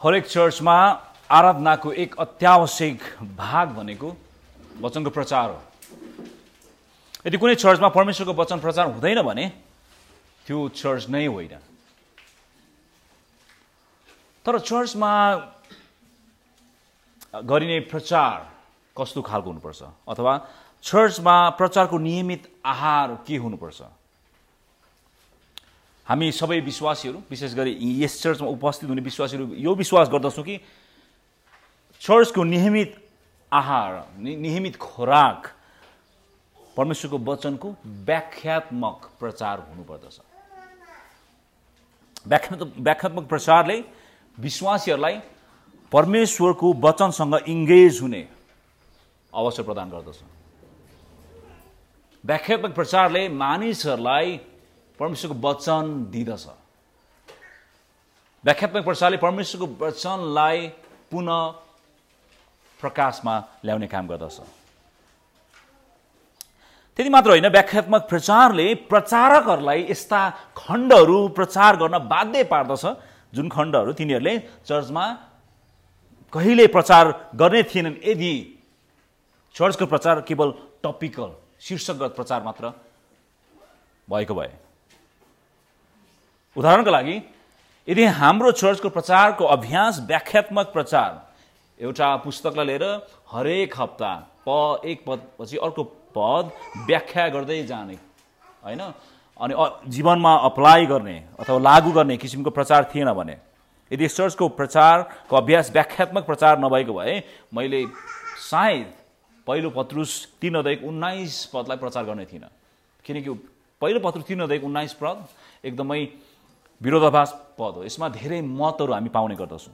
हरेक चर्चमा आराधनाको एक अत्यावश्यक भाग भनेको वचनको प्रचार हो। यदि कुनै चर्चमा परमेश्वरको वचन प्रचार हुँदैन भने त्यो चर्च नै होइन। तर चर्चमा गरिने प्रचार कस्तो खालको हुनुपर्छ अथवा चर्चमा प्रचारको नियमित आहार के हुनुपर्छ? हामी सबै विश्वासीहरू, विशेष गरी यस चर्चमा उपस्थित हुने विश्वासीहरू यो विश्वास गर्दछौँ कि चर्चको नियमित आहार, नियमित खोराक परमेश्वरको वचनको व्याख्यात्मक प्रचार हुनुपर्दछ। व्याख्यात्मक प्रचारले विश्वासीहरूलाई परमेश्वरको वचनसँग इङ्गेज हुने अवसर प्रदान गर्दछ। व्याख्यात्मक प्रचारले मानिसहरूलाई परमेश्वरको वचन दिदछ। व्याख्यात्मक प्रचारले परमेश्वरको वचनलाई पुनः प्रकाशमा ल्याउने काम गर्दछ। त्यति मात्र होइन, व्याख्यात्मक प्रचारले प्रचारकहरूलाई यस्ता खण्डहरू प्रचार गर्न बाध्य पार्दछ जुन खण्डहरू तिनीहरूले चर्चमा कहिले प्रचार गर्ने थिएनन् यदि चर्चको प्रचार केवल टपिकल शीर्षकगत प्रचार मात्र भएको भए। उदाहरणका लागि, यदि हाम्रो चर्चको प्रचारको अभ्यास व्याख्यात्मक प्रचार, एउटा पुस्तकलाई लिएर हरेक हप्ता एक पदपछि अर्को पद व्याख्या गर्दै जाने होइन, अनि जीवनमा अप्लाई गर्ने अथवा लागू गर्ने किसिमको प्रचार थिएन भने, यदि चर्चको प्रचारको अभ्यास व्याख्यात्मक प्रचार नभएको भए मैले सायद पहिलो पत्रुस 3:19 पदलाई प्रचार गर्ने थिइनँ। किनकि पहिलो पत्रुस 3:19 पद एकदमै विरोधाभास पद हो। यसमा धेरै मतहरू हामी पाउने गर्दछौँ।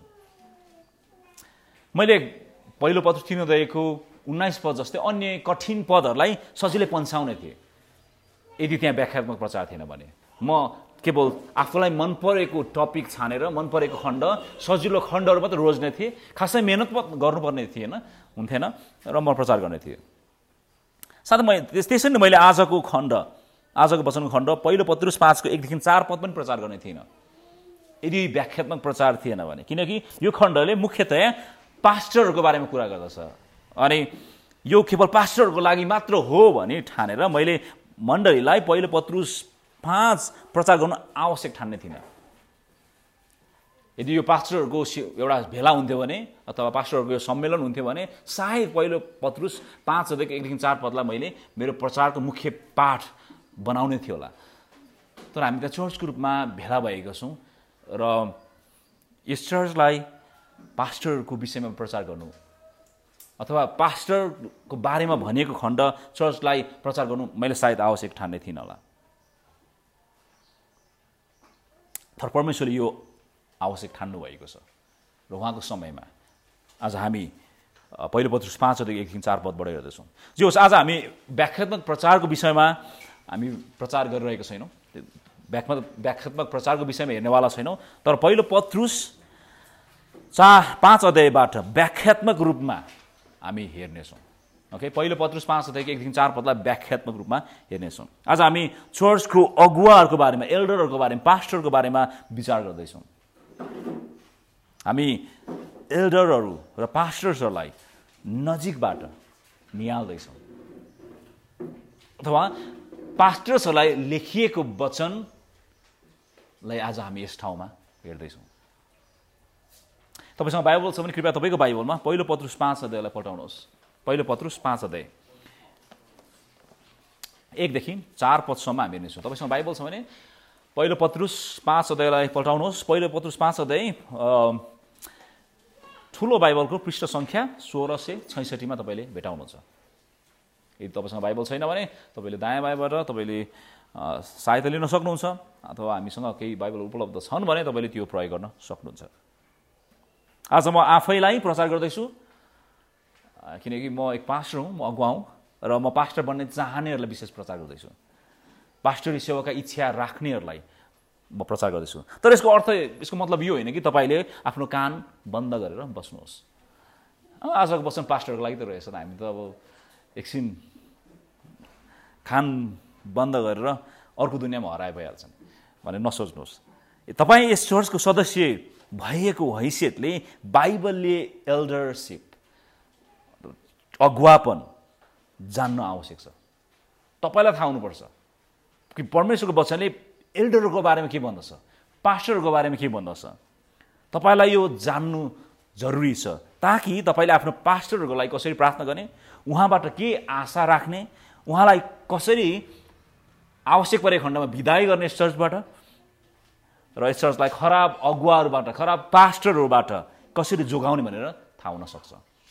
मैले पहिलो पत्रुस 3:19 पद जस्तै अन्य कठिन पदहरूलाई सजिलै पन्छाउने थिएँ यदि त्यहाँ व्याख्यात्मक प्रचार थिएन भने। म केवल आफूलाई मन परेको टपिक छानेर मन परेको खण्ड, सजिलो खण्डहरू मात्र रोज्ने थिएँ। खासै मेहनत गर्नुपर्ने हुन्थेन र म प्रचार गर्ने थिएँ। साथै त्यसरी नै मैले आजको वचनको खण्ड पहिलो पत्रुस 5:1-4 पद पनि प्रचार गर्ने थिइनँ यदि व्याख्यात्मक प्रचार थिएन भने। किनकि यो खण्डले मुख्यतया पास्टरहरूको बारेमा कुरा गर्दछ अनि यो केवल पास्टरहरूको लागि मात्र हो भने ठानेर मैले मण्डलीलाई पहिलो पत्रुस 5 प्रचार गर्न आवश्यक ठान्ने थिइनँ। यदि यो पास्टरहरूको एउटा भेला हुन्थ्यो भने अथवा पास्टरहरूको यो सम्मेलन हुन्थ्यो भने सायद पहिलो पत्रुस 5:1-4 पदलाई मैले मेरो प्रचारको मुख्य पाठ बनाउने थियो होला। तर हामी त चर्चको रूपमा भेला भएका छौँ र यस चर्चलाई पास्टरको विषयमा प्रचार गर्नु अथवा पास्टरको बारेमा भनिएको खण्ड चर्चलाई प्रचार गर्नु मैले सायद आवश्यक ठान्ने थिइनँ होला। तर परमेश्वरले यो आवश्यक ठान्नु भएको छ र उहाँको समयमा आज हामी पहिलो पत्रुस 5:1-4 पदबाट हेर्दैछौँ। जे होस्, आज हामी व्याख्यात्मक प्रचारको विषयमा हामी प्रचार गरिरहेका छैनौँ, व्याख्यात्मक प्रचारको विषयमा हेर्नेवाला छैनौँ। तर पहिलो पत्रुस 5 अध्यायबाट व्याख्यात्मक रूपमा हामी हेर्नेछौँ। ओके, पहिलो पत्रुस 5:1-4 पदलाई व्याख्यात्मक रूपमा हेर्नेछौँ। आज हामी चर्चको अगुवाहरूको बारेमा, एल्डरहरूको बारेमा, पास्टरको बारेमा विचार गर्दैछौँ। हामी एल्डरहरू र पास्टर्सहरूलाई नजिकबाट निहाल्दैछौँ अथवा पास्टर्सहरूलाई लेखिएको वचनलाई आज हामी यस ठाउँमा हेर्दैछौँ। तपाईँसँग बाइबल छ भने कृपया तपाईँको बाइबलमा पहिलो पत्रुस 5 अध्यायलाई पल्टाउनुहोस्। पहिलो पत्रुस 5 अध्याय 1-4 पदसम्म हामी हेर्नेछौँ। तपाईँसँग बाइबल छ भने पहिलो पत्रुस 5 अध्यायलाई पल्टाउनुहोस्। पहिलो पत्रुस 5 अध्याय ठुलो बाइबलको पृष्ठ सङ्ख्या 1666 मा तपाईँले भेटाउनुहुन्छ। यदि तपाईँसँग बाइबल छैन भने तपाईँले दायाँ बायाँबाट तपाईँले सहायता लिन सक्नुहुन्छ अथवा हामीसँग केही बाइबल उपलब्ध छन् भने तपाईँले त्यो प्रयोग गर्न सक्नुहुन्छ। आज म आफैलाई प्रचार गर्दैछु किनकि म एक पास्टर हुँ, म अगुवा हुँ र म पास्टर बन्ने चाहनेहरूलाई विशेष प्रचार गर्दैछु। पास्टरी सेवाका इच्छा राख्नेहरूलाई म प्रचार गर्दैछु। तर यसको मतलब यो होइन कि तपाईँले आफ्नो कान बन्द गरेर बस्नुहोस्। आजको वचन पास्टरको लागि त रहेछ त, हामी त अब एकछिन कान बन्द गरेर अर्को दुनियाँमा हराए भइहाल्छन् भनेर नसोच्नुहोस्। तपाईँ यस चर्चको सदस्य भएको हैसियतले बाइबलले एल्डरशिप अगुवापन जान्न आवश्यक छ। तपाईलाई थाहा हुनुपर्छ कि परमेश्वरको वचनले एल्डरहरूको बारेमा के भन्दछ, पास्टरहरूको बारेमा के भन्दछ। तपाईलाई यो जान्नु जरुरी छ ताकि तपाईले आफ्नो पास्टरहरूको लागि कसरी प्रार्थना गर्ने, उहाँबाट के आशा राख्ने, उहाँलाई कसरी आवश्यक परेको खण्डमा विदाई गर्ने चर्चबाट, र यस चर्चलाई खराब अगुवाहरूबाट, खराब पास्टरहरूबाट कसरी जोगाउने भनेर थाहा हुन सक्छ।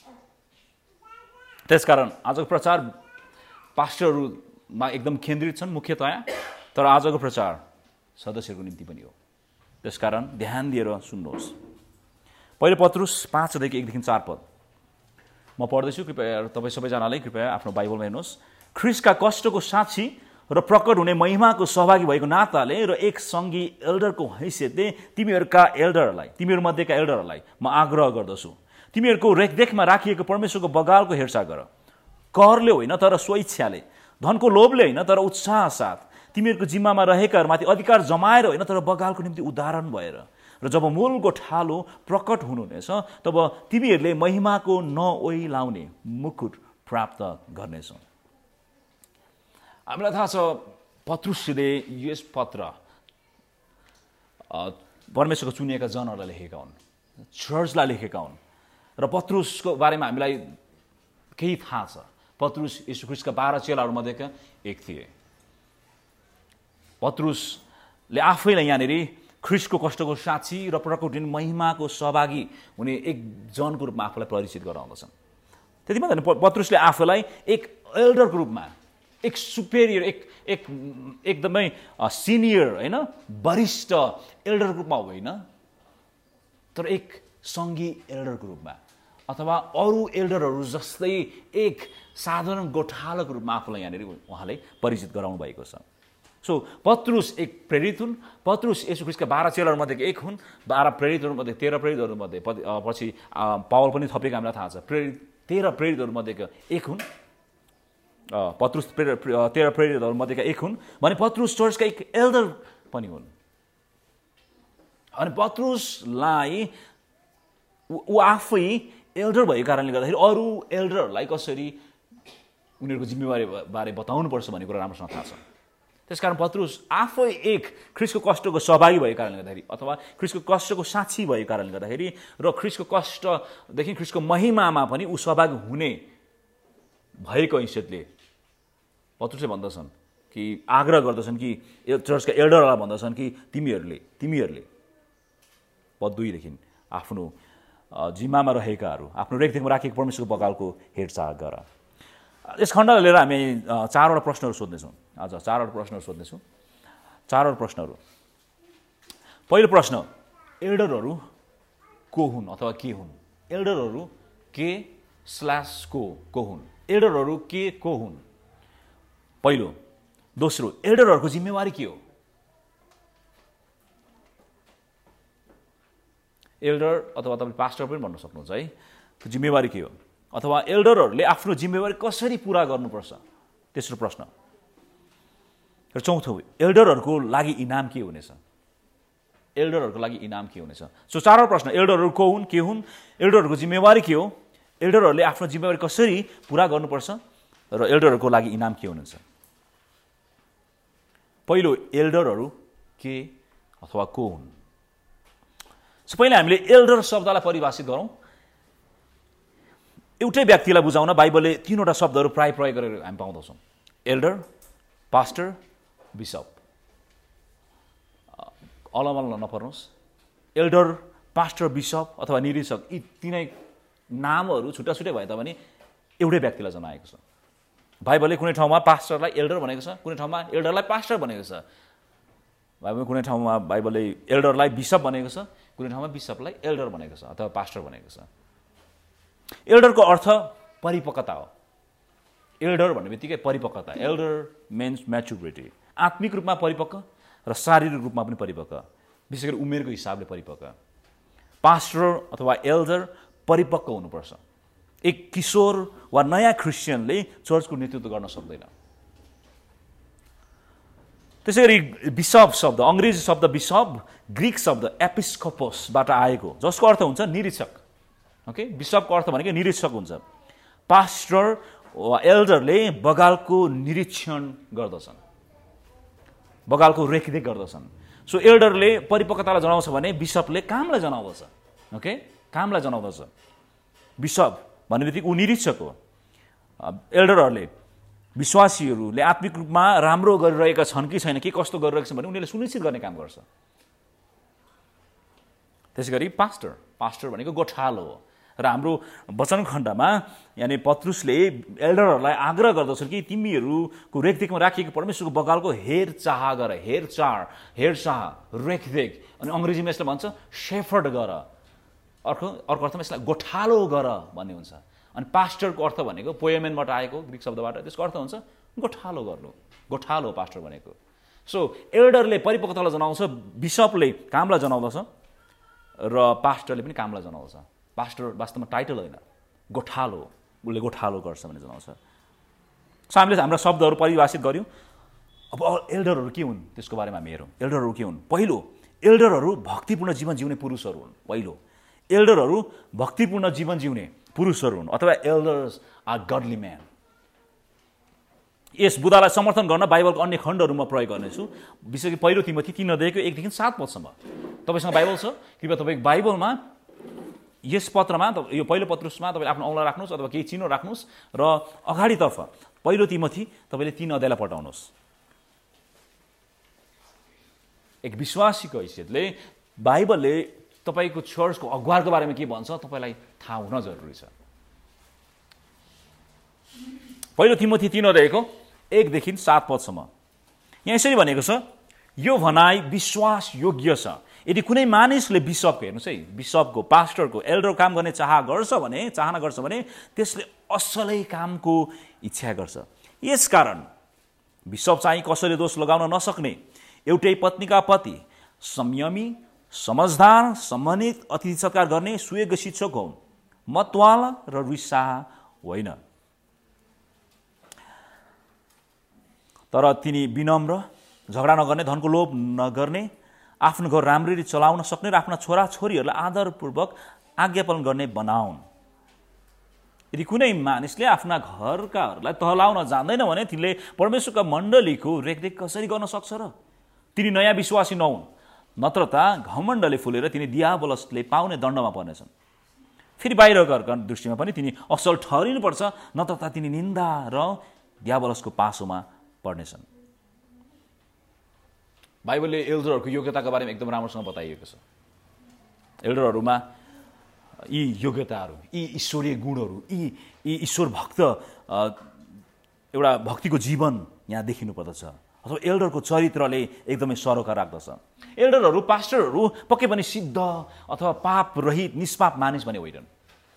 त्यसकारण आजको प्रचार पास्टरहरूमा एकदम केन्द्रित छन् मुख्यतया, तर आजको प्रचार सदस्यहरूको निम्ति पनि हो। त्यसकारण ध्यान दिएर सुन्नुहोस्। पहिलो पत्रुस 5:1 देखि 4 पद म पढ्दैछु, कृपया तपाईँ सबैजनाले कृपया आफ्नो बाइबलमा हेर्नुहोस्। ख्रिस्टका कष्टको साक्षी र प्रकट हुने महिमाको सहभागी भएको नाताले र एक सङ्गी एल्डरको हैसियतले तिमीहरूमध्येका एल्डरहरूलाई म आग्रह गर्दछु, तिमीहरूको रेखदेखमा राखिएको परमेश्वरको बगालको हेरचाह गर, करले होइन तर स्वइच्छाले, धनको लोभले होइन तर उत्साह साथ, तिमीहरूको जिम्मामा रहेकाहरूमाथि अधिकार जमाएर होइन तर बगालको निम्ति उदाहरण भएर, र जब मूलको ठालो प्रकट हुनुहुनेछ तब तिमीहरूले महिमाको नओइलाउने मुकुट प्राप्त गर्नेछौ। हामीलाई थाहा छ पत्रुसले यस पत्र परमेश्वरको चुनिएका जनहरूलाई लेखेका हुन्, चर्चलाई लेखेका हुन्, र पत्रुसको बारेमा हामीलाई केही थाहा छ। पत्रुस यीशु ख्रीष्टका 12 चेलाहरूमध्येका एक थिए। पत्रुसले आफैलाई यहाँनिर ख्रीष्टको कष्टको साक्षी र प्रकट हुने महिमाको सहभागी हुने एक जनको रूपमा आफूलाई परिचित गराउँदछन्। त्यति मात्र होइन, पत्रुसले आफूलाई एक एल्डरको रूपमा, एक सुपेरियर, एक एकदमै सिनियर होइन, वरिष्ठ एल्डरको रूपमा होइन, तर एक सङ्गी एल्डरको रूपमा अथवा अरू एल्डरहरू जस्तै एक साधारण गोठालाको रूपमा आफूलाई यहाँनिर उहाँले परिचित गराउनु भएको छ। सो पत्रुस एक प्रेरित हुन्। पत्रुस यीशु ख्रीष्टका 12 चेलाहरूमध्ये एक हुन्। 12 प्रेरितहरूमध्ये 13 प्रेरितहरूमध्ये पछि पावल पनि थपेको हामीलाई थाहा छ। 13 प्रेरितहरूमध्येका एक हुन्। पत्रुस 13 प्रेरितहरूमध्येका एक हुन् भने पत्रुस चर्चका एक एल्डर पनि हुन्। अनि पत्रुसलाई ऊ आफै एल्डर भएको कारणले गर्दाखेरि अरू एल्डरहरूलाई कसरी उनीहरूको जिम्मेवारी बारे बताउनुपर्छ भन्ने कुरा राम्रोसँग थाहा छ। त्यसकारण पत्रुस आफै एक ख्रीष्टको कष्टको सहभागी भएको कारणले गर्दाखेरि अथवा ख्रीष्टको कष्टको साक्षी भएको कारणले गर्दाखेरि र ख्रीष्टको कष्टदेखि ख्रीष्टको महिमामा पनि ऊ सहभागी हुने भएको हैसियतले पत्रुसले भन्दछन् कि आग्रह गर्दछन् कि चर्चका एल्डरहरूलाई भन्दछन् कि तिमीहरूले पद 2 देखि आफ्नो जिम्मामा रहेकाहरू, आफ्नो रेखदेखमा राखेको परमेश्वरको बगालको हेरचाह गर। यस खण्डलाई लिएर हामी 4वटा प्रश्नहरू सोध्नेछौँ। आज 4वटा प्रश्नहरू सोध्नेछौँ। 4वटा प्रश्नहरू। पहिलो प्रश्न, एल्डरहरू को हुन् अथवा के हुन्? एल्डरहरू को हुन्? एल्डरहरू को हुन्? पहिलो। दोस्रो, एल्डरहरूको जिम्मेवारी के हो? एल्डर अथवा तपाईँ पास्टर पनि भन्न सक्नुहुन्छ है, जिम्मेवारी के हो? अथवा एल्डरहरूले आफ्नो जिम्मेवारी कसरी पुरा गर्नुपर्छ? तेस्रो प्रश्न। र चौथो, एल्डरहरूको लागि इनाम के हुनेछ? एल्डरहरूको लागि इनाम के हुनेछ? सो 4वटा प्रश्न, एल्डरहरू को हुन्, के हुन्, एल्डरहरूको जिम्मेवारी के हो, एल्डरहरूले आफ्नो जिम्मेवारी कसरी पुरा गर्नुपर्छ र एल्डरहरूको लागि इनाम के हुनेछ? पहिलो, एल्डरहरू के अथवा को हुन्? सो पहिला हामीले एल्डर शब्दलाई परिभाषित गरौँ। एउटै व्यक्तिलाई बुझाउन बाइबलले 3वटा शब्दहरू प्राय प्रयोग गरेर हामी पाउँदछौँ। Elder, pastor, bishop. अलमल नपर्नुहोस्। एल्डर, पास्टर, बिशप अथवा निरीक्षक, यी तीनै नामहरू छुट्टा छुट्टै भए तापनि एउटै व्यक्तिलाई जनाएको छ। बाइबलले कुनै ठाउँमा पास्टरलाई एल्डर भनेको छ, कुनै ठाउँमा एल्डरलाई पास्टर भनेको छ। बाइबलले कुनै ठाउँमा बाइबलले एल्डरलाई बिशप भनेको छ, कुनै ठाउँमा बिशपलाई एल्डर भनेको छ अथवा पास्टर भनेको छ। एल्डरको अर्थ परिपक्वता हो। एल्डर भन्ने बित्तिकै परिपक्वता। Elder men's maturity. आत्मिक रूपमा परिपक्व र शारीरिक रूपमा पनि परिपक्व, विशेष गरी उमेरको हिसाबले परिपक्व। पास्टर अथवा एल्डर परिपक्व हुनुपर्छ। एक किशोर वा नयाँ क्रिस्चियनले चर्चको नेतृत्व गर्न सक्दैन। त्यसै गरी बिशप शब्द, अङ्ग्रेजी शब्द बिशप ग्रिक शब्द एपिस्कोपोसबाट आएको, जसको अर्थ हुन्छ निरीक्षक। ओके, बिशपको अर्थ भनेको निरीक्षक हुन्छ। पास्टर वा एल्डरले बगालको निरीक्षण गर्दछन्, बगालको रेखदेख गर्दछन्। सो एल्डरले परिपक्वतालाई जनाउँछ भने बिशपले कामलाई जनाउँदछ। ओके, कामलाई जनाउँदछ। बिशप भन्ने बित्तिकै ऊ निरीक्षक हो। एल्डरहरूले, विश्वासीहरूले आत्मिक रूपमा राम्रो गरिरहेका छन् कि छैन, के कस्तो गरिरहेका छन् भने उनीहरूले सुनिश्चित गर्ने काम गर्छ। त्यसै गरी पास्टर, पास्टर भनेको गोठालो हो। र हाम्रो वचनखण्डमा यानि पत्रुसले एल्डरहरूलाई आग्रह गर्दछन् कि तिमीहरूको रेखदेखमा राखिएको परमेश्वरको बगालको हेरचाह गर, हेरचाह, रेखदेख। अनि अङ्ग्रेजीमा यसलाई भन्छ शेफर्ड गर, अर्को अर्थमा यसलाई गोठालो गर भन्ने हुन्छ। अनि पास्टरको अर्थ भनेको पोएमेनबाट आएको ग्रिक शब्दबाट, त्यसको अर्थ हुन्छ गोठालो गर्नु, गोठालो पास्टर भनेको। सो एल्डरले परिपक्वतालाई जनाउँछ, बिशपले कामलाई जनाउँदछ र पास्टरले पनि कामलाई जनाउँछ। पास्टर वास्तवमा टाइटल होइन, गोठालो, उसले गोठालो गर्छ भन्ने जनाउँछ। सो हामीले हाम्रा शब्दहरू परिभाषित गऱ्यौँ। अब एल्डरहरू के हुन् त्यसको बारेमा हामी हेरौँ। एल्डरहरू के हुन्? पहिलो, एल्डरहरू भक्तिपूर्ण जीवन जिउने पुरुषहरू हुन्। पहिलो, एल्डरहरू भक्तिपूर्ण जीवन जिउने पुरुषहरू हुन्, अथवा एल्डर्स आर गडली म्यान। यस बुदालाई समर्थन गर्न बाइबलको अन्य खण्डहरूमा प्रयोग गर्नेछु। विशेष गरी पहिलो तिमोथी 3 अध्यायको 1 देखि 7 पदसम्म। तपाईँसँग बाइबल छ? कृपया तपाईँको बाइबलमा यस पत्रमा, यो पहिलो पत्रुसमा तपाईँले आफ्नो औँला राख्नुहोस् अथवा केही चिनो राख्नुहोस् र अगाडितर्फ पहिलो तिमोथी तपाईँले 3 अध्यायलाई पठाउनुहोस्। एक विश्वासीको हैसियतले बाइबलले तपाईँको चर्चको अगुवाको बारेमा के भन्छ तपाईँलाई थाहा हुन जरुरी छ। पहिलो तिमोथी 3 अध्यायको 1 देखि 7 पदसम्म यहाँ यसरी भनेको छ, यो भनाइ विश्वास योग्य छ। यदि कुनै मानिसले बिशपको, हेर्नुहोस् है, बिशपको, पास्टरको, एल्डर काम गर्ने चाहना गर्छ भने त्यसले असलै कामको इच्छा गर्छ। यसकारण बिशप चाहिँ कसैले दोष लगाउन नसक्ने, एउटै पत्नीका पति, संयमी, समझदार, सम्मानित, अतिथि सत्कार गर्ने, सुयोग्य शिक्षक हुन्, मतवाला र रिसाहा होइन। तर तिनी विनम्र, झगडा नगर्ने, धनको लोभ नगर्ने, आफ्नो घर राम्ररी चलाउन सक्ने र आफ्ना छोरा छोरीहरूलाई आदरपूर्वक आज्ञापालन गर्ने बनाउन्। यदि कुनै मानिसले आफ्ना घरकाहरूलाई तहलाउन जान्दैन भने तिनले परमेश्वरका मण्डलीको रेखदेख कसरी गर्न सक्छ र? तिनी नयाँ विश्वासी नहुन्, नत्र त घमण्डले फुलेर तिनी दियाबलसले पाउने दण्डमा पर्नेछन्। फेरि बाहिर घरका दृष्टिमा पनि तिनी असल ठहरिनुपर्छ, नत्र त तिनी निन्दा र दियाबलसको पासोमा पर्नेछन्। बाइबलले एल्डरहरूको योग्यताको बारेमा एकदम राम्रोसँग बताइएको छ। एल्डरहरूमा यी योग्यताहरू, यी ईश्वरीय गुणहरू, यी ईश्वर भक्त एउटा भक्तिको जीवन यहाँ देखिनु पर्दछ, अथवा एल्डरको चरित्रले एकदमै सरोकार राख्दछ। एल्डरहरू, पास्टरहरू पक्कै पनि सिद्ध अथवा पाप रहित निष्पाप मानिस भने होइनन्,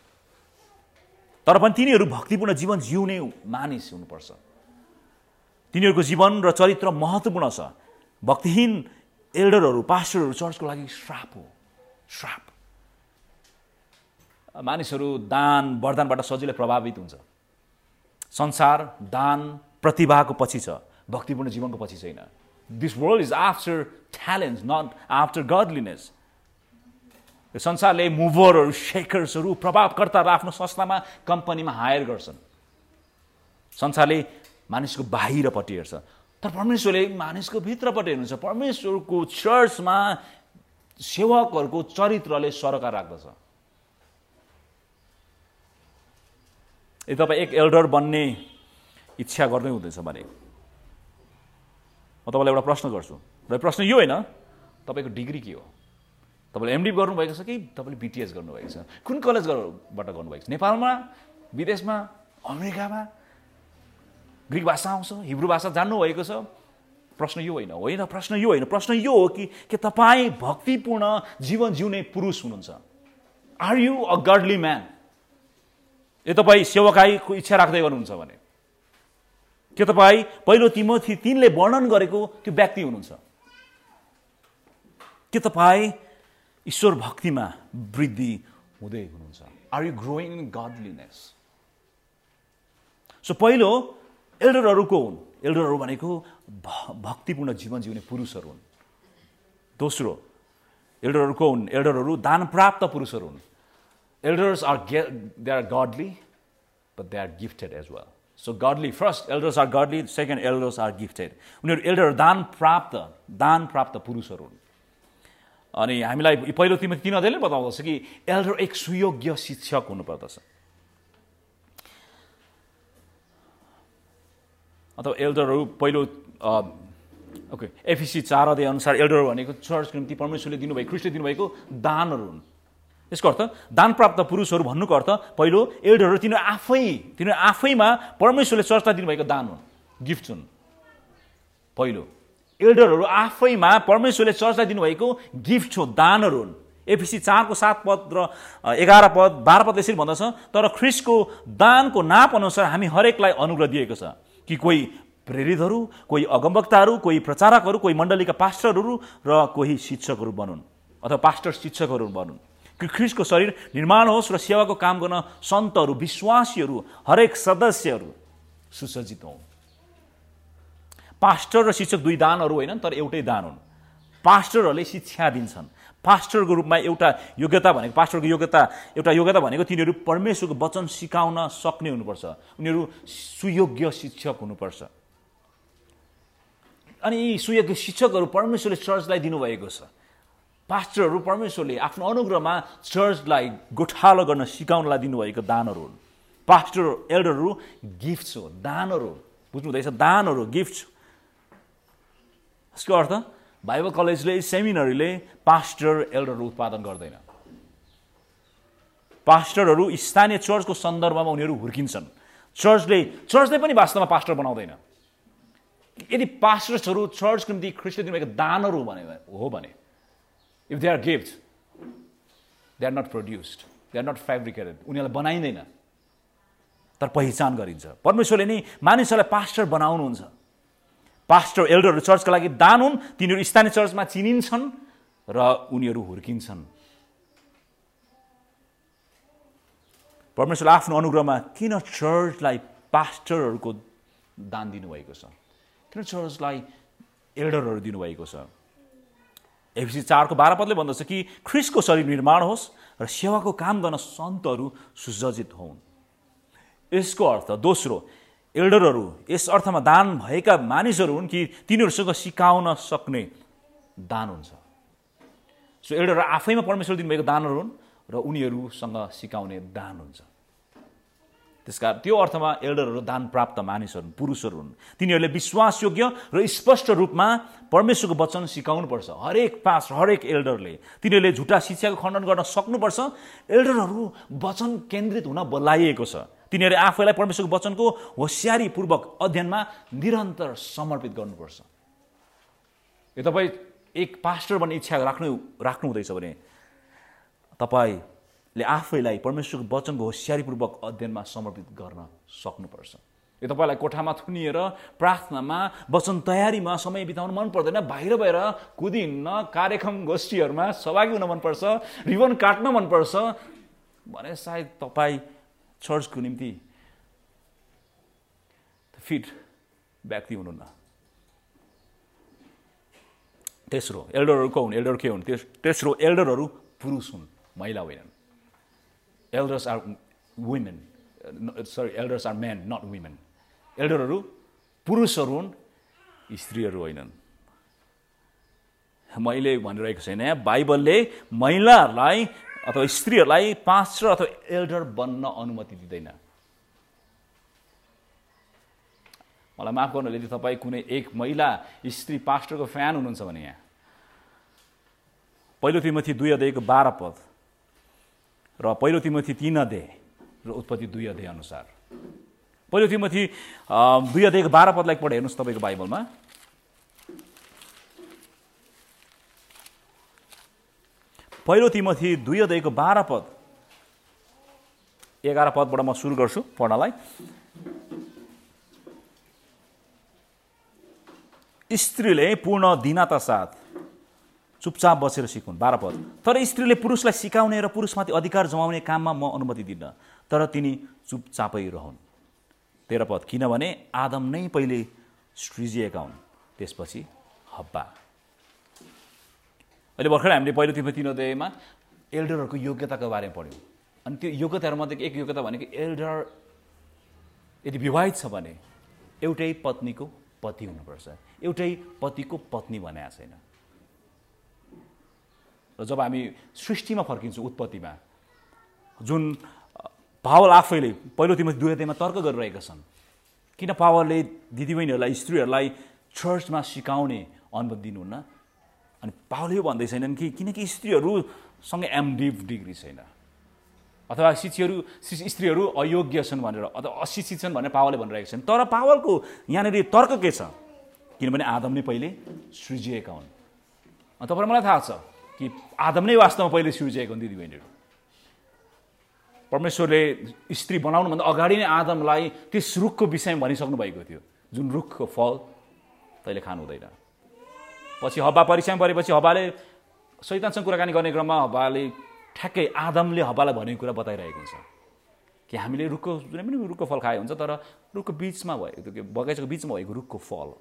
तर पनि तिनीहरू भक्तिपूर्ण जीवन जिउने मानिस हुनुपर्छ। तिनीहरूको जीवन र चरित्र महत्त्वपूर्ण छ। भक्तिहीन एल्डरहरू, पास्टरहरू चर्चको लागि श्राप हो, श्राप। मानिसहरू दान वरदानबाट सजिलै प्रभावित हुन्छ। संसार दान प्रतिभाको पछि छ, भक्तिपूर्ण जीवनको पछि छैन। This world is after talent, not after godliness. संसारले मुभरहरू, शेकर्सहरू, प्रभावकर्ताहरू आफ्नो संस्थामा, कम्पनीमा हायर गर्छन्। संसारले मानिसको बाहिरपट्टि हेर्छ, तर परमेश्वरले मानिसको भित्रपट्टि हेर्नुहुन्छ। परमेश्वरको चर्चमा सेवकहरूको चरित्रले सरोकार राख्दछ। यदि तपाईँ एक एल्डर बन्ने इच्छा गर्दै हुँदैछ भने म तपाईँलाई एउटा प्रश्न गर्छु, र प्रश्न यो होइन तपाईँको डिग्री के हो। तपाईँले एमडी गर्नुभएको छ कि तपाईँले बिटिएस गर्नुभएको छ? कुन कलेजबाट गर्नुभएको छ? नेपालमा, विदेशमा, अमेरिकामा? ग्रिक भाषा आउँछ, हिब्रू भाषा जान्नुभएको छ? प्रश्न यो होइन, होइन, प्रश्न यो होइन। प्रश्न यो हो कि तपाईँ भक्तिपूर्ण जीवन जिउने पुरुष हुनुहुन्छ। Are you a godly man? यदि तपाईँ सेवकाईको इच्छा राख्दै गर्नुहुन्छ भने के तपाईँ पहिलो तिमोथी 3 ले वर्णन गरेको त्यो व्यक्ति हुनुहुन्छ? के तपाईँ ईश्वर भक्तिमा वृद्धि हुँदै हुनुहुन्छ? Are you growing in godliness? So पहिलो एल्डरहरू को हुन्? एल्डरहरू भनेको भक्तिपूर्ण जीवन जिउने पुरुषहरू हुन्। दोस्रो, एल्डरहरू को हुन्? एल्डरहरू दान प्राप्त पुरुषहरू हुन्। Elders are they are godly but they are gifted as well. So godly, first elders are godly, second elders are gifted. उनीहरू एल्डर दान प्राप्त पुरुषहरू हुन्। अनि हामीलाई पहिलो तिमोथी 3 अध्यायले बताउँदछ कि एल्डर एक सुयोग्य शिक्षक हुनुपर्दछ। अथवा एल्डरहरू पहिलो ओके एफिसी 4 अध्याय अनुसार एल्डर भनेको चर्चको निम्ति परमेश्वरले दिनुभएको, ख्रिस्टले दिनुभएको दानहरू हुन्। यसको अर्थ दान प्राप्त पुरुषहरू भन्नुको अर्थ पहिलो एल्डरहरू तिनीहरू आफैमा परमेश्वरले चर्चलाई दिनुभएको दान हुन्, गिफ्ट हुन्। पहिलो एल्डरहरू आफैमा परमेश्वरले चर्चलाई दिनुभएको गिफ्ट हो, दानहरू हुन्। एफिसी 4 को 7 पद र 11 पद 12 पद यसरी भन्दछ, तर ख्रिस्टको दानको नाप अनुसार हामी हरेकलाई अनुग्रह दिएको छ कि कोही प्रेरितहरू, कोही अगमवक्ताहरू, कोही प्रचारकहरू, कोही मण्डलीका पास्टरहरू र कोही शिक्षकहरू बनुन् अथवा पास्टर शिक्षकहरू बनुन्, कि ख्रिस्टको शरीर निर्माण होस् र सेवाको काम गर्न सन्तहरू, विश्वासीहरू, हरेक सदस्यहरू सुसज्जित हुन्। पास्टर र शिक्षक दुई दानहरू होइनन्, तर एउटै दान हुन्। पास्टरहरूले शिक्षा दिन्छन्। पास्टरको रूपमा एउटा योग्यता भनेको, पास्टरको एउटा योग्यता भनेको तिनीहरू परमेश्वरको वचन सिकाउन सक्ने हुनुपर्छ, उनीहरू सुयोग्य शिक्षक हुनुपर्छ। अनि यी सुयोग्य शिक्षकहरू परमेश्वरले चर्चलाई दिनुभएको छ। पास्टरहरू परमेश्वरले आफ्नो अनुग्रहमा चर्चलाई गोठालो गर्न सिकाउनलाई दिनुभएको दानहरू हुन्। पास्टर एल्डरहरू गिफ्ट्स हो, दानहरू, बुझ्नुहुँदैछ? दानहरू, गिफ्ट। यसको अर्थ बाइबल कलेजले, सेमिनरीले पास्टर एल्डरहरू उत्पादन गर्दैन। पास्टरहरू स्थानीय चर्चको सन्दर्भमा उनीहरू हुर्किन्छन्। चर्चले पनि वास्तवमा पास्टर बनाउँदैन। यदि पास्टर्सहरू चर्चको निम्ति ख्रिस्टले दिनुभएको दानहरू हो भने, if they are gifts, they are not produced, they are not fabricated, उनीहरूलाई बनाइँदैन, तर पहिचान गरिन्छ। परमेश्वरले नै मानिसहरूलाई पास्टर बनाउनुहुन्छ। पास्टर एल्डरहरू चर्चका लागि दान हुन्, तिनीहरू स्थानीय चर्चमा चिनिन्छन् र उनीहरू हुर्किन्छन्। परमेश्वरले आफ्नो अनुग्रहमा किन चर्चलाई पास्टरहरूको दान दिनुभएको छ? किन चर्चलाई एल्डरहरू दिनुभएको छ? एफिसी 4 को 12 पदले भन्दछ कि ख्रिस्टको शरीर निर्माण होस् र सेवाको काम गर्न सन्तहरू सुसज्जित हुन्। यसको अर्थ दोस्रो, एल्डरहरू यस अर्थमा दान भएका मानिसहरू हुन् कि तिनीहरूसँग सिकाउन सक्ने दान हुन्छ। सो एल्डरहरू आफैमा परमेश्वरले दिनुभएको दानहरू हुन् र उनीहरूसँग सिकाउने दान हुन्छ। त्यसका त्यो अर्थमा एल्डरहरू दान प्राप्त मानिसहरू, पुरुषहरू हुन्। तिनीहरूले विश्वासयोग्य र स्पष्ट रूपमा परमेश्वरको वचन सिकाउनुपर्छ। हरेक पास्टर, हरेक एल्डरले तिनीहरूले झुटा शिक्षाको खण्डन गर्न सक्नुपर्छ। एल्डरहरू वचन केन्द्रित हुन बोलाइएको छ। तिनीहरूले आफैलाई परमेश्वरको वचनको होशियारीपूर्वक अध्ययनमा निरन्तर समर्पित गर्नुपर्छ। यो तपाईँ एक पास्टर बन्ने इच्छा राख्नु हुँदैछ भने तपाईँले आफैलाई परमेश्वरको वचनको होशियारीपूर्वक अध्ययनमा समर्पित गर्न सक्नुपर्छ। यो तपाईँलाई कोठामा थुनिएर प्रार्थनामा, वचन तयारीमा समय बिताउन मन पर्दैन, बाहिर कुदिन्न, कार्यक्रम गोष्ठीहरूमा सहभागी हुन मनपर्छ, रिबन काट्न मनपर्छ भने सायद तपाईँ चर्चको निम्ति फिट व्यक्ति हुनुहुन्न। तेस्रो, एल्डरहरू को हुन्? एल्डर के हुन्? तेस्रो, एल्डरहरू पुरुष हुन्, महिला होइनन्। Elders are women, sorry, elders are men, not women. एल्डरहरू पुरुषहरू हुन्, स्त्रीहरू होइनन्। मैले भनिरहेको छैन, बाइबलले महिलाहरूलाई अथवा स्त्रीहरूलाई पास्टर अथवा एल्डर बन्न अनुमति दिँदैन। मलाई माफ गर्नु, यदि तपाईँ कुनै एक महिला स्त्री पास्टरको फ्यान हुनुहुन्छ भने यहाँ पहिलो तिमोथी 2 अध्यायको 12 पद र पहिलो तिमोथी 3 अध्याय र उत्पत्ति 2 अध्याय अनुसार, पहिलो तिमोथी 2 अध्यायको 12 पदलाई एकपल्ट हेर्नुहोस् तपाईँको बाइबलमा। पहिलो तिमोथी 2 अध्यायको 12 पद, 11 पदबाट म सुरु गर्छु पढ्नलाई। स्त्रीले पूर्ण दीनता साथ चुपचाप बसेर सिकुन्। 12 पद, तर स्त्रीले पुरुषलाई सिकाउने र पुरुषमाथि अधिकार जमाउने काममा म अनुमति दिन्न, तर तिनी चुपचापै रहन्। 13 पद, किनभने आदम नै पहिले सृजिएका हुन्, त्यसपछि हब्बा। अहिले भर्खरै हामीले पहिलो तिमोथी 3 अध्यायमा एल्डरहरूको योग्यताको बारेमा पढ्यौँ। अनि त्यो योग्यताहरूमध्ये एक योग्यता भनेको एल्डर यदि विवाहित छ भने एउटै पत्नीको पति हुनुपर्छ, एउटै पतिको पत्नी भनेको छैन। र जब हामी सृष्टिमा फर्किन्छौँ, उत्पत्तिमा, जुन पावल आफैले पहिलो तिमोथी 2 अध्यायमा तर्क गरिरहेका छन्, किन पावलले दिदीबहिनीहरूलाई, स्त्रीहरूलाई चर्चमा सिकाउने अनुमति दिनुहुन्न? अनि पावलले यो भन्दै छैनन् कि किनकि स्त्रीहरूसँग एमडिभ डिग्री छैन अथवा स्त्रीहरू अयोग्य छन् भनेर अथवा अशिक्षित छन् भनेर पावलले भनिरहेको छन्। तर पावलको यहाँनिर तर्क के छ? किनभने आदम नै पहिले सृजिएका हुन्। तपाईँलाई मलाई थाहा छ कि आदम नै वास्तवमा पहिले सृजिएका हुन् दिदीबहिनीहरू। परमेश्वरले स्त्री बनाउनुभन्दा अगाडि नै आदमलाई त्यस रुखको विषयमा भनिसक्नु भएको थियो, जुन रुखको फल तैँले खानु हुँदैन। पछि हब्बा परीक्षामा परेपछि हब्बाले शैतानसँग कुराकानी गर्ने क्रममा हब्बाले ठ्याक्कै आदमले हब्बालाई भनेको कुरा बताइरहेको हुन्छ कि हामीले जुनै पनि रुखको फल खाए हुन्छ, तर रुखको बिचमा भएको त्यो बगैँचाको बिचमा भएको रुखको फल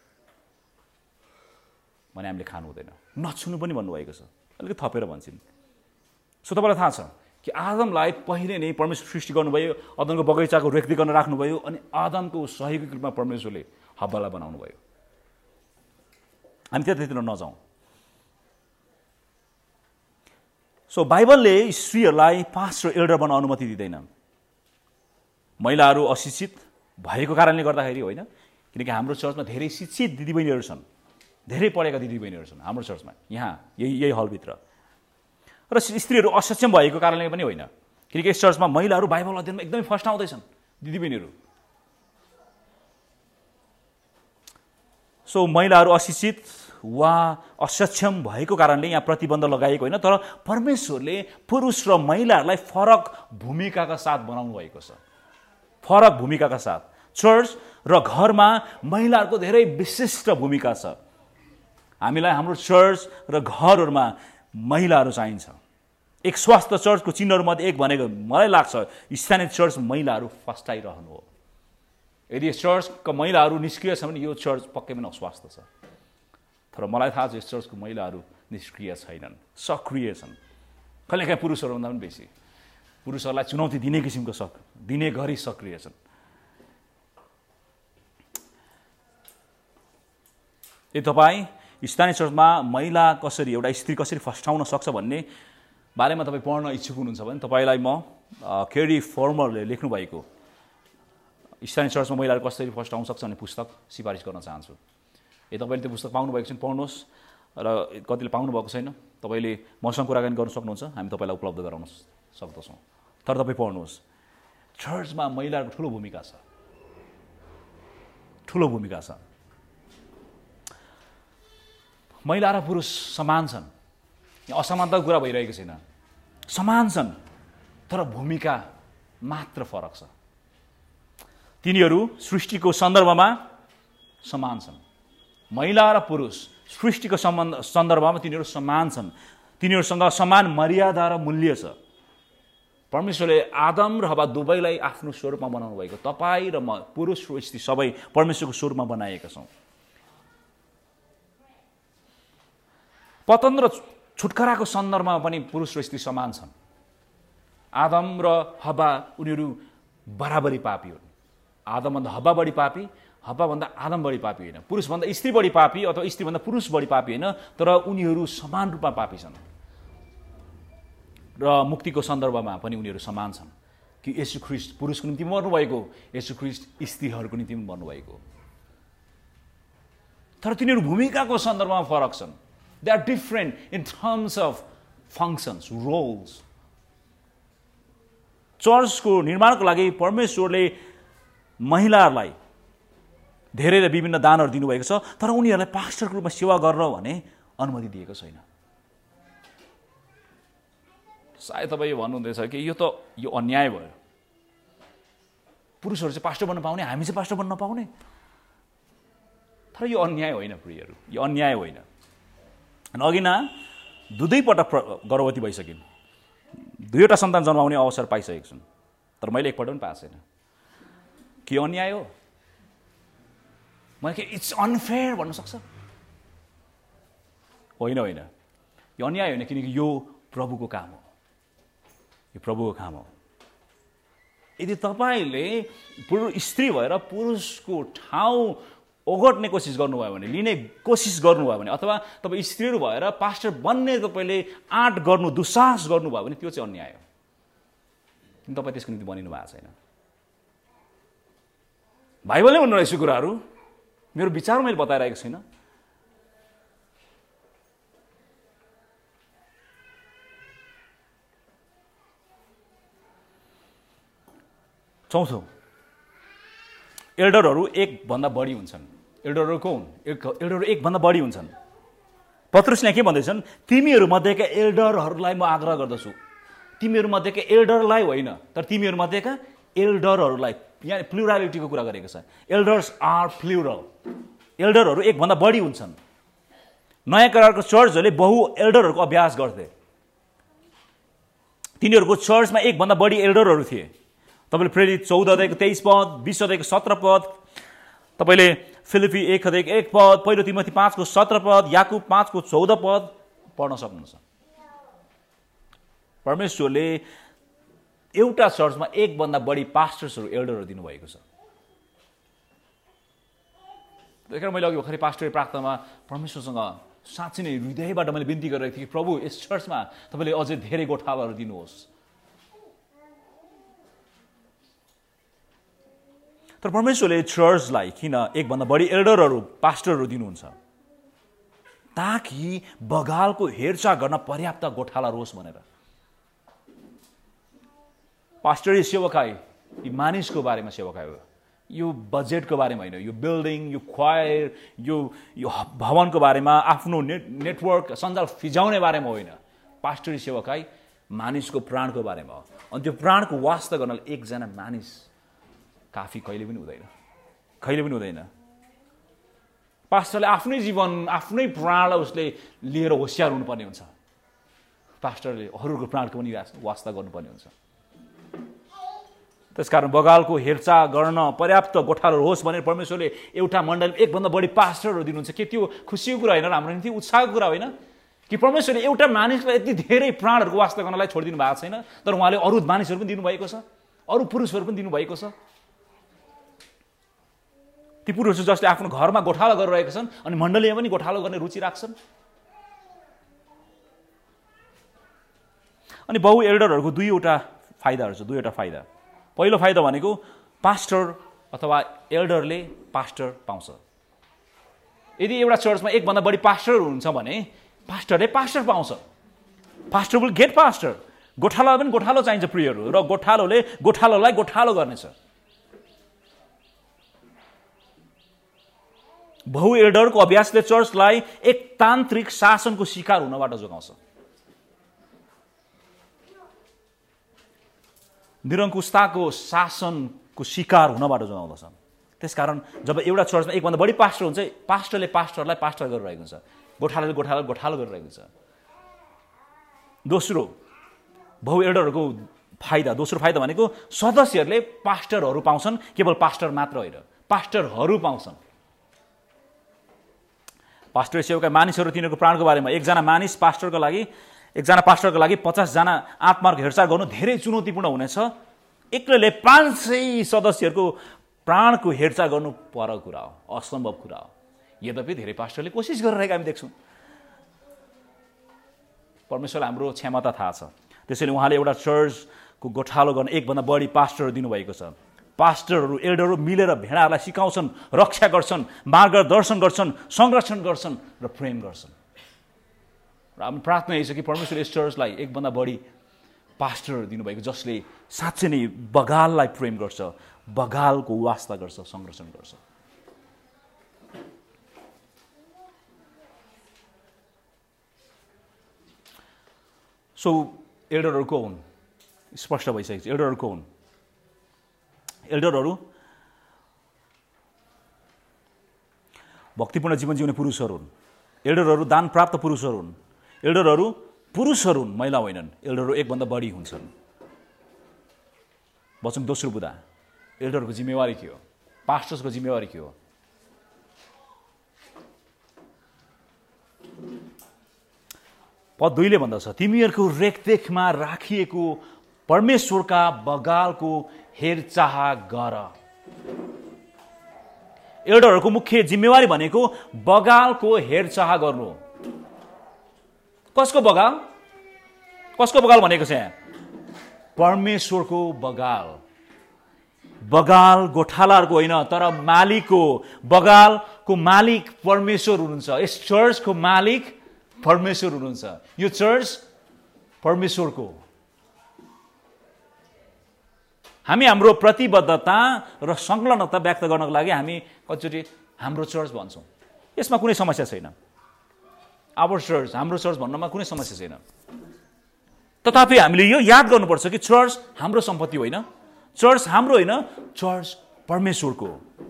भने हामीले खानु हुँदैन, नछुनु पनि भन्नुभएको छ। अलिकति थपेर भन्छन्। सो तपाईँलाई थाहा छ कि आदमलाई पहिले नै परमेश्वर सृष्टि गर्नुभयो, अदनको बगैँचाको रेखदेख गर्न राख्नुभयो, अनि आदमको सहयोगी रूपमा परमेश्वरले हब्बालाई बनाउनु भयो। हामी त्यतातिर नजाउँ। सो बाइबलले स्त्रीहरूलाई पास्टर एल्डर बन्न अनुमति दिँदैन। महिलाहरू अशिक्षित भएको कारणले गर्दाखेरि होइन, किनकि हाम्रो चर्चमा धेरै शिक्षित दिदीबहिनीहरू छन्, धेरै पढेका दिदीबहिनीहरू छन् हाम्रो चर्चमा, यहाँ यही हलभित्र। र स्त्रीहरू असक्षम भएको कारणले पनि होइन, किनकि यस चर्चमा महिलाहरू बाइबल अध्ययनमा एकदमै फर्स्ट आउँदैछन् दिदीबहिनीहरू। सो महिलाहरू अशिक्षित वा असक्षम भएको कारणले यहाँ प्रतिबन्ध लगाएको होइन, तर परमेश्वरले पुरुष र महिलाहरूलाई फरक भूमिकाका साथ बनाउनु भएको छ। फरक भूमिकाका साथ चर्च र घरमा महिलाहरूको धेरै विशिष्ट भूमिका छ। हामीलाई हाम्रो चर्च र घरहरूमा महिलाहरू चाहिन्छ। एक स्वस्थ चर्चको चिन्हहरूमध्ये एक भनेको मलाई लाग्छ स्थानीय चर्च महिलाहरू फस्टाइरहनु हो। यदि चर्चका महिलाहरू निष्क्रिय छ भने यो चर्च पक्कै पनि अस्वस्थ छ। तर मलाई थाहा छ यस चर्चको महिलाहरू निष्क्रिय छैनन्, सक्रिय छन्, कहिलेकाहीँ पुरुषहरूभन्दा पनि बेसी। पुरुषहरूलाई चुनौती दिने किसिमको दिने गरी सक्रिय छन्। यदि तपाईँ स्थानीय चर्चमा महिला कसरी, एउटा स्त्री कसरी फस्टाउन सक्छ भन्ने बारेमा तपाईँ पढ्न इच्छुक हुनुहुन्छ भने तपाईँलाई म केरी फर्मरले लेख्नुभएको स्थानीय चर्चमा महिलाहरू कसरी फस्टाउन सक्छ भन्ने पुस्तक सिफारिस गर्न चाहन्छु। तपाईँले त्यो पुस्तक पाउनुभएको छैन, पढ्नुहोस्, र कतिले पाउनुभएको छैन तपाईँले मसँग कुराकानी गर्न सक्नुहुन्छ, हामी तपाईँलाई उपलब्ध गराउन सक्दछौँ। तर तपाईँ पढ्नुहोस्। चर्चमा महिलाहरूको ठुलो भूमिका छ, ठुलो भूमिका छ। महिला र पुरुष समान छन्, असमानताको कुरा भइरहेको छैन, समान छन्, तर भूमिका मात्र फरक छ। तिनीहरू सृष्टिको सन्दर्भमा समान छन्। महिला र पुरुष सृष्टिको सन्दर्भमा तिनीहरू समान छन्। तिनीहरूसँग समान मर्यादा र मूल्य छ। परमेश्वरले आदम र हवा दुवैलाई आफ्नो स्वरूपमा बनाउनु भएको। तपाईँ र म, पुरुष र स्त्री सबै परमेश्वरको स्वरूपमा बनाएका छौँ। पतन र छुटकाराको सन्दर्भमा पनि पुरुष र स्त्री समान छन्। आदम र हवा उनीहरू बराबरी पापी हुन्। आदमभन्दा हवा बढी पापी, हवाभन्दा आदम बढी पापी होइन। पुरुषभन्दा स्त्री बढी पापी अथवा स्त्रीभन्दा पुरुष बढी पापी होइन, तर उनीहरू समान रूपमा पापी छन्। र मुक्तिको सन्दर्भमा पनि उनीहरू समान छन् कि येशू ख्रीष्ट पुरुषको निम्ति मर्नुभएको, येशू ख्रीष्ट स्त्रीहरूको निम्ति मर्नुभएको। तर तिनीहरू भूमिकाको सन्दर्भमा फरक छन्। They are different in terms of functions, roles. चर्चको निर्माणको लागि परमेश्वरले महिलाहरूलाई धेरै र विभिन्न दानहरू दिनुभएको छ, तर उनीहरूलाई पास्टरको रूपमा सेवा गर्न भने अनुमति दिएको छैन। सायद तपाईँ यो भन्नुहुँदैछ कि यो अन्याय भयो, पुरुषहरू चाहिँ पास्टर बन्न पाउने, हामी चाहिँ पास्टर बन्न नपाउने। तर यो अन्याय होइन प्रियहरू, यो अन्याय होइन। अघि न दुवैपटक गर्भवती भइसकिन्, दुईवटा सन्तान जन्माउने अवसर पाइसकेको छन्, तर मैले एकपल्ट पनि पाएको छैन। के अन्याय हो? मैले के इट्स अनफेयर भन्न सक्छ? होइन होइन, यो अन्याय होइन, किनकि यो प्रभुको काम हो, यो प्रभुको काम हो। यदि तपाईँले स्त्री भएर पुरुषको ठाउँ ओगट्ने कोसिस गर्नुभयो भने, लिने कोसिस गर्नुभयो भने, अथवा तपाईँ स्त्रीहरू भएर पास्टर बन्ने तपाईँले आँट गर्नु, दुस्साहस गर्नुभयो भने त्यो चाहिँ अन्याय हो। किन तपाईँ त्यसको निम्ति बनिनु भएको छैन। बाइबलले भन्नुहुँदैछ कुराहरू, मेरो विचार मैले बताइरहेको छैन। चौथो, एल्डरहरू एकभन्दा बढी हुन्छन्। एल्डरहरू को हुन्? एल्डरहरू एकभन्दा बढी हुन्छन्। पत्रुसले के भन्दैछन्? तिमीहरू मध्येका एल्डरहरूलाई म आग्रह गर्दछु, तिमीहरू मध्येका एल्डरलाई होइन, तर तिमीहरू मध्येका एल्डरहरूलाई, यहाँ प्लुरालिटीको कुरा गरेको छ। एल्डर्स आर प्लुरल, एल्डरहरू एकभन्दा बढी हुन्छन्। नयाँ करारको चर्चहरूले बहु एल्डरहरूको अभ्यास गर्थे। तिनीहरूको चर्चमा एकभन्दा बढी एल्डरहरू थिए। तपाईँले प्रेरित 14:23 पद, 20:17 तपाईँले फिलिपी 1:1 पहिलो तिमोथी 5:17 याकुब 5:14 पढ्न सक्नुहुन्छ। परमेश्वरले एउटा चर्चमा एकभन्दा बढी पास्टर्सहरू, एल्डरहरू दिनुभएको छ। त्यही कारण मैले अघि भर्खरै पास्टरले प्रार्थनामा परमेश्वरसँग साँच्चै नै हृदयबाट मैले बिन्ती गरिरहेको थिएँ कि प्रभु यस चर्चमा तपाईँले अझै धेरै गोठालाहरू दिनुहोस्। तर परमेश्वरले चर्चलाई किन एकभन्दा बढी एल्डरहरू, पास्टरहरू दिनुहुन्छ? ताकि बगालको हेरचाह गर्न पर्याप्त गोठाला रहोस् भनेर। पास्टरी सेवकाई यी मानिसको बारेमा सेवकाई हो, यो बजेटको बारेमा होइन, यो बिल्डिङ, यो क्वायर, यो भवनको बारेमा, आफ्नो नेटवर्क सञ्जाल फिजाउने बारेमा होइन। पास्टरी सेवकाई मानिसको प्राणको बारेमा हो। अनि त्यो प्राणको वास्ता गर्नलाई एकजना मानिस काफी कहिले पनि हुँदैन, कहिले पनि हुँदैन। पास्टरले आफ्नै जीवन, आफ्नै प्राणलाई उसले लिएर होसियार हुनुपर्ने हुन्छ। पास्टरले अरूको प्राणको पनि वास्ता गर्नुपर्ने हुन्छ। त्यसकारण बगालको हेरचाह गर्न पर्याप्त गोठालो होस् भनेर परमेश्वरले एउटा मण्डली एकभन्दा बढी पास्टरहरू दिनुहुन्छ। के त्यो खुसीको कुरा होइन र हाम्रो निम्ति उत्साहको कुरा होइन कि परमेश्वरले एउटा मानिसलाई यति धेरै प्राणहरूको वास्ता गर्नलाई छोडिदिनु भएको छैन, तर उहाँले अरू मानिसहरू पनि दिनुभएको छ, अरू पुरुषहरू पनि दिनुभएको छ। ती पुरुषहरू जसले आफ्नो घरमा गोठालो गरिरहेका छन् अनि मण्डलीमा पनि गोठालो गर्ने रुचि राख्छन्। अनि बहु एल्डरहरूको दुईवटा फाइदाहरू छ, दुईवटा फाइदा। पहिलो फाइदा भनेको पास्टर अथवा एल्डरले पास्टर पाउँछ। यदि एउटा चर्चमा एकभन्दा बढी पास्टरहरू हुन्छ भने पास्टरले पास्टर पाउँछ। Pastor will get pastor. गोठालोलाई पनि गोठालो चाहिन्छ प्रियहरू, र गोठालोले गोठालोलाई गोठालो गर्नेछ। बहु एल्डरको अभ्यासले चर्चलाई एक तान्त्रिक शासनको शिकार हुनबाट जोगाउँछ। निरङ्कुशताको शासनको शिकार हुनबाट जोगाउँदछ। त्यसकारण जब एउटा चर्चमा एकभन्दा बढी पास्टर हुन्छ, पास्टरले पास्टरलाई पास्टर गरिरहेको हुन्छ, गोठालोले गोठालो गोठालो गरिरहेको छ। दोस्रो बहु एल्डरहरूको फाइदा, दोस्रो फाइदा भनेको सदस्यहरूले पास्टरहरू पाउँछन्। केवल पास्टर मात्र होइन, पास्टरहरू पाउँछन्। पास्टर सेवका मानिसहरू तिनीहरूको प्राणको बारेमा, एकजना मानिस पास्टरको लागि, एकजना पास्टरको लागि 50 जना आत्माहरूको हेरचाह गर्नु धेरै चुनौतीपूर्ण हुनेछ। एक्लैले 500 सदस्यहरूको प्राणको हेरचाह गर्नु पर कुरा हो, असम्भव कुरा हो। यद्यपि धेरै पास्टरले कोसिस गरिरहेका हामी देख्छौँ। परमेश्वरलाई हाम्रो क्षमता थाहा छ, त्यसैले उहाँले एउटा चर्चको गोठालो गर्न एकभन्दा बढी पास्टरहरू दिनुभएको छ। पास्टरहरू, एल्डरहरू मिलेर भेडाहरूलाई सिकाउँछन्, रक्षा गर्छन्, मार्गदर्शन गर्छन्, संरक्षण गर्छन् र प्रेम गर्छन्। र हाम्रो प्रार्थना यही छ कि परमेश्वरले यस चर्चलाई एकभन्दा बढी पास्टरहरू दिनुभएको, जसले साँच्चै नै बगाललाई प्रेम गर्छ, बगालको वास्ता गर्छ, संरक्षण गर्छ। सो एल्डरहरू को हुन्? स्पष्ट भइसकेको छ। एल्डरहरू को हुन्? एल्डरहरू भक्तिपूर्ण जीवन जिउने पुरुषहरू हुन्। एल्डरहरू दान प्राप्त पुरुषहरू हुन्। एल्डरहरू पुरुषहरू हुन्, महिला होइनन्। एल्डरहरू एकभन्दा बढी हुन्छन्। वचन दोस्रो बुँदा एल्डरको जिम्मेवारी के हो? पास्टर्सको जिम्मेवारी के हो? पद 2 ले भन्दछ तिमीहरूको रेखदेखमा राखिएको परमेश्वरका बगालको हेरचाह गर। एल्डरहरूको मुख्य जिम्मेवारी भनेको बगालको हेरचाह गर्नु। कसको बगाल? कसको बगाल भनेको छ यहाँ? परमेश्वरको बगाल। बगाल गोठालाहरूको होइन तर मालिकको। बगालको मालिक परमेश्वर हुनुहुन्छ। यस चर्चको मालिक परमेश्वर हुनुहुन्छ। यो चर्च परमेश्वरको। हामी हाम्रो प्रतिबद्धता र संलग्नता व्यक्त गर्नको लागि हामी कतिचोटि हाम्रो चर्च भन्छौँ। यसमा कुनै समस्या छैन। आवर चर्च, हाम्रो चर्च भन्नमा कुनै समस्या छैन। तथापि हामीले यो याद गर्नुपर्छ कि चर्च हाम्रो सम्पत्ति होइन, चर्च हाम्रो होइन, चर्च परमेश्वरको।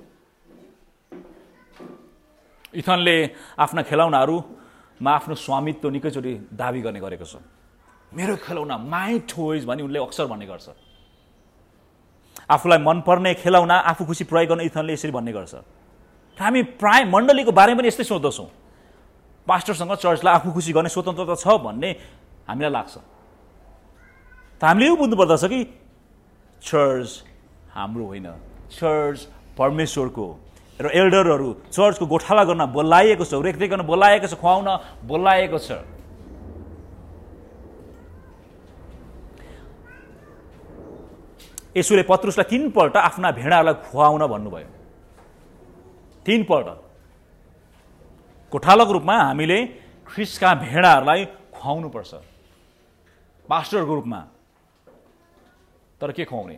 इथनले आफ्ना खेलौनाहरूमा आफ्नो स्वामित्व निकैचोटि दाबी गर्ने गरेको छ। मेरो खेलौना, माई टोइज भनी उनले अक्सर भन्ने गर्छ। आफूलाई मनपर्ने खेलौना आफू खुसी प्रयोग गर्न इथनले यसरी भन्ने गर्छ। हामी प्राय मण्डलीको बारेमा पनि यस्तै सोच्दछौँ। पास्टरसँग चर्चलाई आफू खुसी गर्ने स्वतन्त्रता छ भन्ने हामीलाई लाग्छ। त हामीले यो बुझ्नुपर्दछ कि चर्च हाम्रो होइन, चर्च परमेश्वरको। र एल्डरहरू चर्चको गोठाला गर्न बोलाइएको छ, रेखदेख गर्न बोलाइएको छ, खुवाउन बोलाइएको छ। यसुले पत्रुसलाई 3 पल्ट आफ्ना भेडाहरूलाई खुवाउन भन्नुभयो। 3 पल्ट। गोठालाको रूपमा हामीले ख्रिस्टका भेडाहरूलाई खुवाउनुपर्छ, पास्टरको रूपमा। तर के खुवाउने?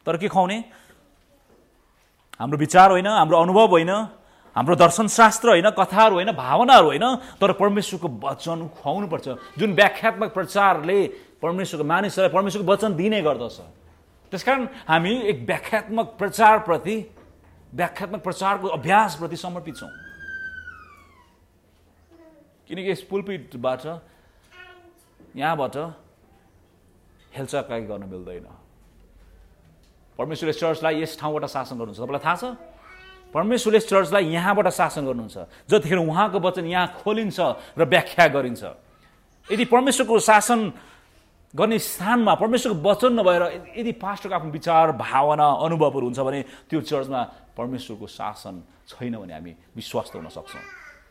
हाम्रो विचार होइन, हाम्रो अनुभव होइन, हाम्रो दर्शनशास्त्र होइन, कथाहरू होइन, भावनाहरू होइन, तर परमेश्वरको वचन खुवाउनुपर्छ। जुन व्याख्यात्मक प्रचारले परमेश्वरको मानिसहरूलाई परमेश्वरको वचन दिने गर्दछ। त्यसकारण हामी एक व्याख्यात्मक प्रचारको अभ्यासप्रति समर्पित छौँ। किनकि यस पुलपिटबाट यहाँबाट हेलचाकाई गर्न मिल्दैन। परमेश्वरले चर्चलाई यस ठाउँबाट शासन गर्नुहुन्छ। तपाईँलाई थाहा छ परमेश्वरले चर्चलाई यहाँबाट शासन गर्नुहुन्छ। जतिखेर उहाँको वचन यहाँ खोलिन्छ र व्याख्या गरिन्छ। यदि परमेश्वरको शासन गर्ने स्थानमा परमेश्वरको वचन नभएर यदि पास्टरको आफ्नो विचार, भावना, अनुभवहरू हुन्छ भने त्यो चर्चमा परमेश्वरको शासन छैन भने हामी विश्वास हुन सक्छौँ।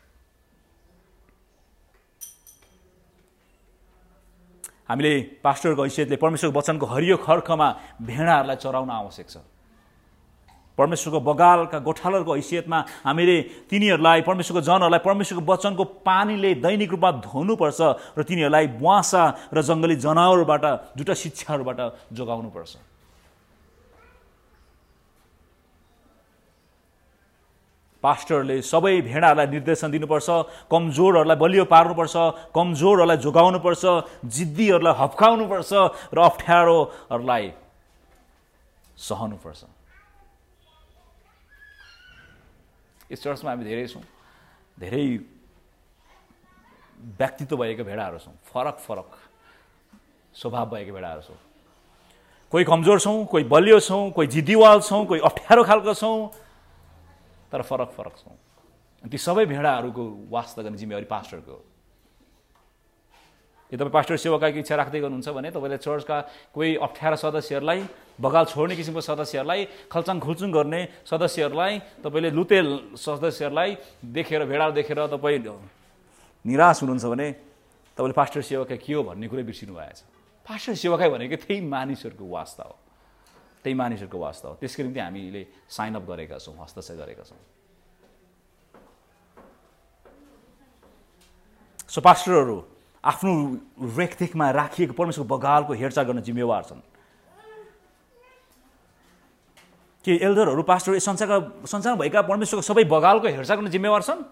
हामीले पास्टरको हैसियतले परमेश्वरको वचनको हरियो खर्खमा भेडाहरूलाई चराउन आवश्यक छ। परमेश्वरको बगालका गोठालाहरूको हैसियतमा हामीले तिनीहरूलाई, परमेश्वरको जनहरूलाई परमेश्वरको वचनको पानीले दैनिक रूपमा धुनुपर्छ र तिनीहरूलाई बुवासा र जङ्गली जनावरबाट, झुटा शिक्षाहरूबाट जोगाउनुपर्छ। पास्टरले सबै भेडाहरूलाई निर्देशन दिनुपर्छ, कमजोरहरूलाई बलियो पार्नुपर्छ, कमजोरहरूलाई जोगाउनुपर्छ, जिद्दीहरूलाई हप्काउनुपर्छ र अप्ठ्यारोहरूलाई सहनुपर्छ। यस चर्चमा हामी धेरै छौँ, धेरै व्यक्तित्व भएको भेडाहरू छौँ, फरक स्वभाव भएको भेडाहरू छौँ। कोही कमजोर छौँ, कोही बलियो छौँ, कोही जिद्दीवाल छौँ, कोही अप्ठ्यारो खालको छौँ, तर फरक छौँ। ती सबै भेडाहरूको वास्ता गर्ने जिम्मेवारी पास्टरको हो। यदि तपाईँ पास्टर सेवाकाको इच्छा राख्दै गर्नुहुन्छ भने तपाईँले चर्चका कोही अप्ठ्यारा सदस्यहरूलाई, बगाल छोड्ने किसिमको सदस्यहरूलाई, खल्चाङ खुल्चुङ गर्ने सदस्यहरूलाई, तपाईँले लुतेल सदस्यहरूलाई देखेर, भेडाहरू देखेर तपाईँ निराश हुनुहुन्छ भने तपाईँले पास्टर सेवाकाई के हो भन्ने कुरै बिर्सिनु भएछ। पास्टर सेवाकाई भनेको त्यही मानिसहरूको वास्ता हो, त्यसको निम्ति हामीले साइन अप गरेका छौँ, हस्ताक्षर गरेका छौँ। सो पास्टरहरू आफ्नो रेखदेखमा राखिएको परमेश्वरको बगालको हेरचाह गर्न जिम्मेवार छन्। के एल्डरहरू, पास्टरहरू संसारमा भएका परमेश्वरको सबै बगालको हेरचाह गर्न जिम्मेवार छन्?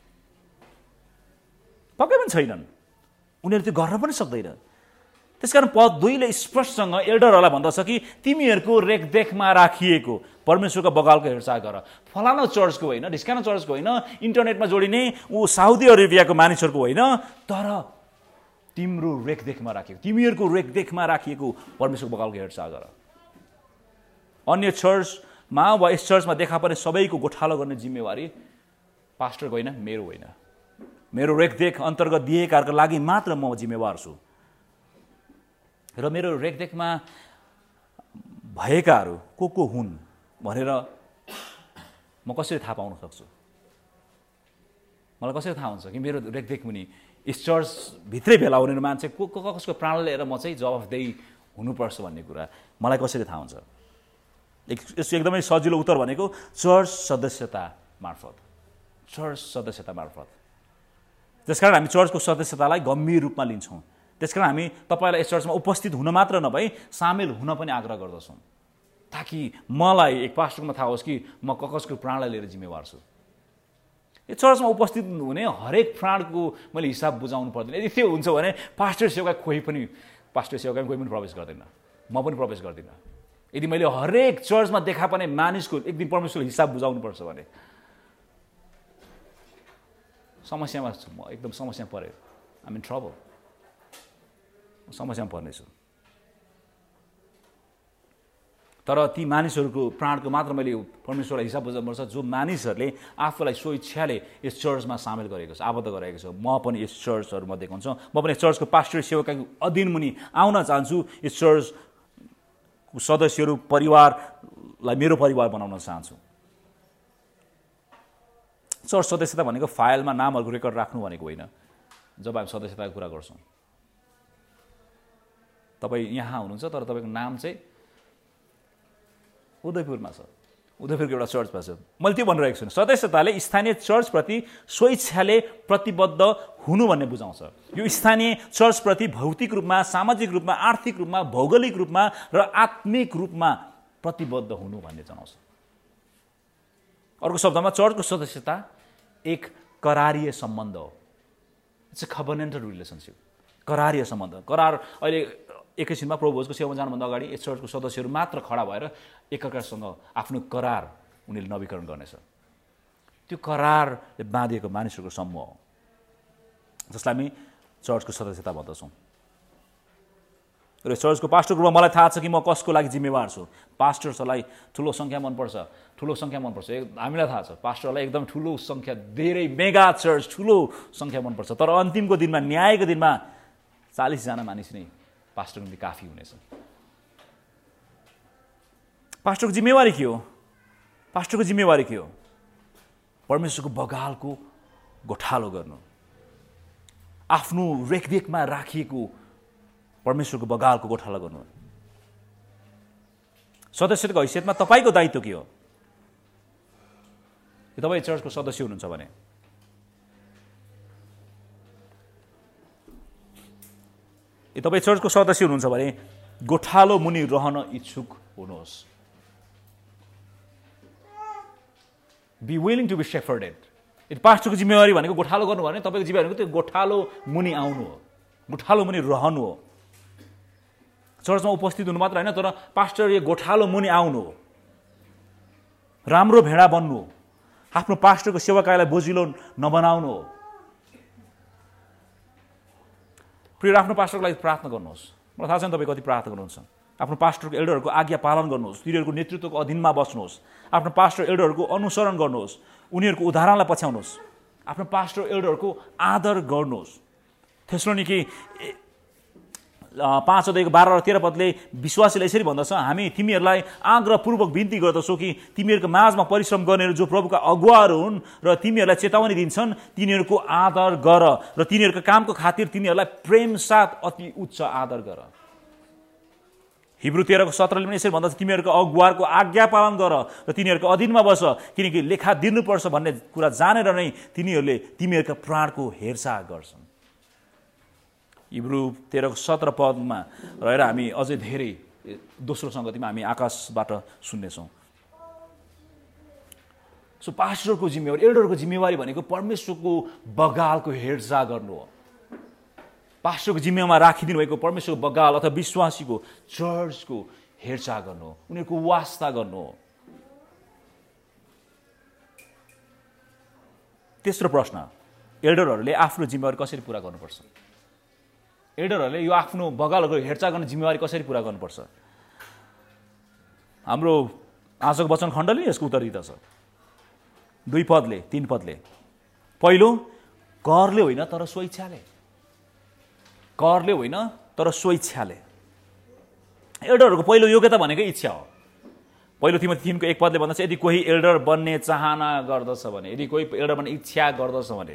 पक्कै पनि छैनन्। उनीहरू त्यो गर्न पनि सक्दैन। त्यसकारण पद 2 ले स्पष्टसँग एल्डरहरूलाई भन्दछ कि तिमीहरूको रेखदेखमा राखिएको परमेश्वरको बगालको हेरचाह गर। फलाना चर्चको होइन, ढिस्काना चर्चको होइन, इन्टरनेटमा जोडिने साउदी अरेबियाको मानिसहरूको होइन, तर तिम्रो रेखदेखमा राखिएको, तिमीहरूको रेखदेखमा राखिएको परमेश्वरको बगालको हेरचाह गर। अन्य चर्चमा वा यस चर्चमा देखा पर्ने सबैको गोठालो गर्ने जिम्मेवारी पास्टरको होइन, मेरो होइन, मेरो रेखदेख अन्तर्गत दिएकाहरूको लागि मात्र म जिम्मेवार छु र मेरो रेखदेखमा भएकाहरू को हुन् भनेर म कसरी थाहा पाउन सक्छु? मलाई कसरी थाहा हुन्छ कि मेरो रेखदेख मुनि यस चर्चभित्रै भेला हुने मान्छे कसको प्राण लिएर म चाहिँ जवाफदेही हुनुपर्छ भन्ने कुरा मलाई कसरी थाहा हुन्छ? यसो एकदमै सजिलो उत्तर भनेको चर्च सदस्यता मार्फत। त्यसकारण हामी चर्चको सदस्यतालाई गम्भीर रूपमा लिन्छौँ। त्यसकारण हामी तपाईँलाई यस चर्चमा उपस्थित हुन मात्र नभई सामेल हुन पनि आग्रह गर्दछौँ, ताकि मलाई एक पास्टरमा थाहा होस् कि म कसको प्राणलाई लिएर जिम्मेवार छु। यो चर्चमा उपस्थित हुने हरेक प्राणको मैले हिसाब बुझाउनु पर्दैन। यदि त्यो हुन्छ भने पास्टर सेवका कोही पनि प्रवेश गर्दैन, म पनि प्रवेश गर्दिनँ। यदि मैले हरेक चर्चमा देखा पर्ने मानिसको एक दिन परमेश्वरले हिसाब बुझाउनुपर्छ भने समस्यामा छु म, एकदम समस्यामा परेँ। आइ एम इन ट्रबल, समस्यामा पर्नेछु। तर ती मानिसहरूको प्राणको मात्र मैले परमेश्वरलाई हिसाब बुझाउनुपर्छ जो मानिसहरूले आफूलाई सो इच्छाले यस चर्चमा सामेल गरेको छ, आबद्ध गरेको छ। म पनि यस चर्चहरूमध्ये हुन्छु, म पनि यस चर्चको पास्टरी सेवकाको अधीन मुनि आउन चाहन्छु। यस चर्चको सदस्यहरू परिवारलाई मेरो परिवार बनाउन चाहन्छु। चर्च सदस्यता भनेको फाइलमा नामहरूको रेकर्ड राख्नु भनेको होइन। जब हामी सदस्यताको कुरा गर्छौँ, तपाईँ यहाँ हुनुहुन्छ तर तपाईँको नाम चाहिँ उदयपुरमा छ, उदयपुरको एउटा चर्चमा छ। मैले त्यो भनिरहेको छु, सदस्यताले स्थानीय चर्चप्रति स्वेच्छाले प्रतिबद्ध हुनु भन्ने बुझाउँछ। यो स्थानीय चर्चप्रति भौतिक रूपमा, सामाजिक रूपमा, आर्थिक रूपमा, भौगोलिक रूपमा र आत्मिक रूपमा प्रतिबद्ध हुनु भन्ने जनाउँछ। अर्को शब्दमा चर्चको सदस्यता एक करारीय सम्बन्ध हो। इट्स अ कभनेन्टल रिलेसनसिप, करारीय सम्बन्ध। करार अहिले एकैछिनमा प्रभुको सेवामा जानुभन्दा अगाडि यस चर्चको सदस्यहरू मात्र खडा भएर एकअर्कासँग आफ्नो करार उनीहरूले नवीकरण गर्नेछ। त्यो करारले बाँधिएको मानिसहरूको समूह हो जसलाई हामी चर्चको सदस्यता भन्दछौँ। र चर्चको पास्टरको रूपमा मलाई थाहा छ कि म कसको लागि जिम्मेवार छु। पास्टर्सहरूलाई ठुलो सङ्ख्या मनपर्छ, हामीलाई थाहा छ। पास्टरलाई एकदम ठुलो सङ्ख्या, धेरै मेगा चर्च, ठुलो सङ्ख्या मनपर्छ। तर अन्तिमको दिनमा, न्यायको दिनमा 40 जना मानिस नै पास्टरको निम्ति काफी हुनेछ। पास्टरको जिम्मेवारी के हो? पास्टरको जिम्मेवारी के हो? परमेश्वरको बगालको गोठालो गर्नु, आफ्नो रेखदेखमा राखिएको परमेश्वरको बगालको गोठालो गर्नु। सदस्यको हैसियतमा तपाईँको दायित्व के हो? तपाईँ चर्चको सदस्य हुनुहुन्छ भने तपाईँ चर्चको सदस्य हुनुहुन्छ भने गोठालो मुनि रहन इच्छुक हुनुहोस्। Be willing to be shepherded. यदि पास्टरको जिम्मेवारी भनेको गोठालो गर्नु भने तपाईँको जिम्मेवारी भनेको त्यो गोठालो मुनि आउनु हो, गोठालो मुनि रहनु हो। चर्चमा उपस्थित हुनु मात्र होइन, तर पास्टर यो गोठालो मुनि आउनु हो, राम्रो भेडा बन्नु हो, आफ्नो पास्टरको सेवाकाईलाई बोझिलो नबनाउनु हो। प्रिय, आफ्नो पास्टरको लागि प्रार्थना गर्नुहोस्। मलाई थाहा छैन तपाईँ कति प्रार्थना गर्नुहुन्छ। आफ्नो पास्टरको एल्डरहरूको आज्ञा पालन गर्नुहोस्, तिनीहरूको नेतृत्वको अधीनमा बस्नुहोस्, आफ्नो पास्टर एल्डरहरूको अनुसरण गर्नुहोस्, उनीहरूको उदाहरणलाई पछ्याउनुहोस्, आफ्नो पास्टर एल्डरहरूको आदर गर्नुहोस्। थेसलोनिकी 5:12-13 विश्वासीले यसरी भन्दछ, हामी तिमीहरूलाई आग्रहपूर्वक बिन्ती गर्दछौँ कि तिमीहरूको माझमा परिश्रम गर्नेहरू जो प्रभुका अगुवाहरू हुन् र तिमीहरूलाई चेतावनी दिन्छन्, तिनीहरूको आदर गर र तिनीहरूको कामको खातिर तिनीहरूलाई प्रेम साथ अति उच्च आदर गर। हिब्रू 13:17 पनि यसरी भन्दछ, तिमीहरूको अगुवाहरूको आज्ञा पालन गर र तिनीहरूको अधीनमा बस, किनकि लेखा दिनुपर्छ भन्ने कुरा जानेर नै तिनीहरूले तिमीहरूका प्राणको हेरचाह गर्छन्। हिब्रू 13:17 रहेर हामी अझै धेरै दोस्रो सङ्गतिमा हामी आकाशबाट सुन्नेछौँ। सो पास्टरको जिम्मेवारी, एल्डरको जिम्मेवारी भनेको परमेश्वरको बगालको हेरचाह गर्नु हो। पास्टरको जिम्मेमा राखिदिनु भएको परमेश्वरको बगाल अथवा विश्वासीको चर्चको हेरचाह गर्नु हो, उनीहरूको वास्ता गर्नु हो। तेस्रो प्रश्न, एल्डरहरूले आफ्नो जिम्मेवारी कसरी पुरा गर्नुपर्छ? एल्डरहरूले यो आफ्नो बगालहरूको हेरचाह गर्ने जिम्मेवारी कसरी पुरा गर्नुपर्छ? हाम्रो आजको वचन खण्डले यसको उत्तर दिँदछ 2 पदले 3 पदले। पहिलो, करले होइन तर स्वेच्छाले, करले होइन तर स्वेच्छाले। एल्डरहरूको पहिलो योग्यता भनेको इच्छा हो। पहिलो तिमोथी 3:1 पदले भन्दछ यदि कोही एल्डर बन्ने चाहना गर्दछ भने, यदि कोही एल्डर बन्ने इच्छा गर्दछ भने।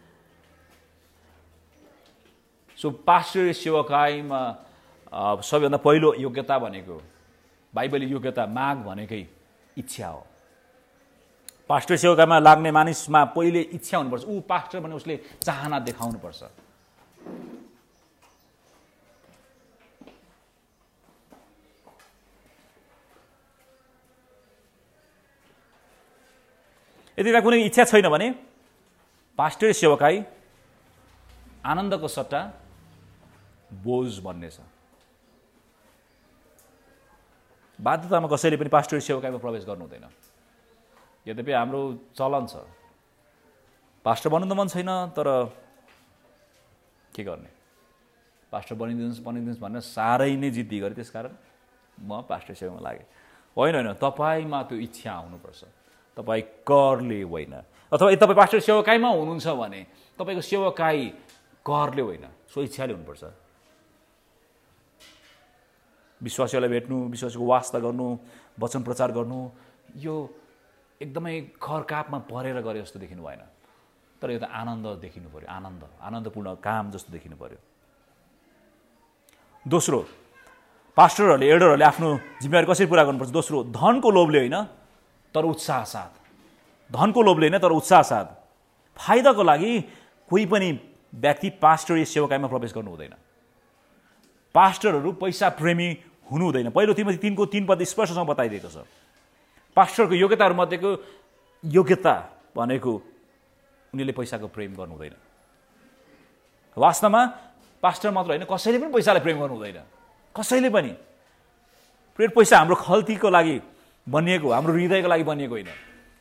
सो पास्टरीय सेवकाईमा सबैभन्दा पहिलो योग्यता भनेको, बाइबली योग्यता माग भनेकै इच्छा हो। पास्टरीय सेवकाईमा लाग्ने मानिसमा पहिले इच्छा हुनुपर्छ। ऊ पास्टर भने उसले चाहना देखाउनुपर्छ। यदि त्यहाँ कुनै इच्छा छैन भने पास्टरीय सेवकाई आनन्दको सट्टा बोझ बन्नेछ। बाध्यतामा कसैले पनि पास्टरीय सेवकाईमा प्रवेश गर्नु हुँदैन। यद्यपि हाम्रो चलन छ, पास्टर बन्नु त मन छैन तर के गर्ने, पास्टर बनिदिनुहोस् भनेर साह्रै नै जिद्दी गरेँ, त्यसकारण म पास्टर सेवामा लागेँ। होइन, तपाईँमा त्यो इच्छा आउनुपर्छ, तपाईँ करले होइन। अथवा यदि तपाईँ पास्टर सेवकाईमा हुनुहुन्छ भने तपाईँको सेवकाई करले होइन, स्वेच्छाले हुनुपर्छ। विश्वासीलाई भेट्नु, विश्वासीको वास्ता गर्नु, वचन प्रचार गर्नु, यो एकदमै खरकापमा परेर गरे जस्तो देखिनु भएन, तर यो त आनन्द देखिनु पर्यो, आनन्दपूर्ण काम जस्तो देखिनु पर्यो। दोस्रो, पास्टरहरूले एल्डरहरूले आफ्नो जिम्मेवारी कसरी पुरा गर्नुपर्छ? दोस्रो, धनको लोभले होइन तर उत्साह साथ। धनको लोभले होइन तर उत्साह साथ। फाइदाको लागि कोही पनि व्यक्ति पास्टरीय सेवकाईमा प्रवेश गर्नु हुँदैन। पास्टरहरू पैसा प्रेमी हुनु हुँदैन। पहिलो तिमोथी 3:3 पद स्पष्टसँग बताइदिएको छ। पास्टरको योग्यताहरूमध्येको योग्यता भनेको उनीहरूले पैसाको प्रेम गर्नु हुँदैन। वास्तवमा पास्टर मात्र होइन, कसैले पनि पैसालाई प्रेम गर्नु हुँदैन, कसैले पनि। पैसा हाम्रो खल्तीको लागि बनिएको, हाम्रो हृदयको लागि बनिएको होइन।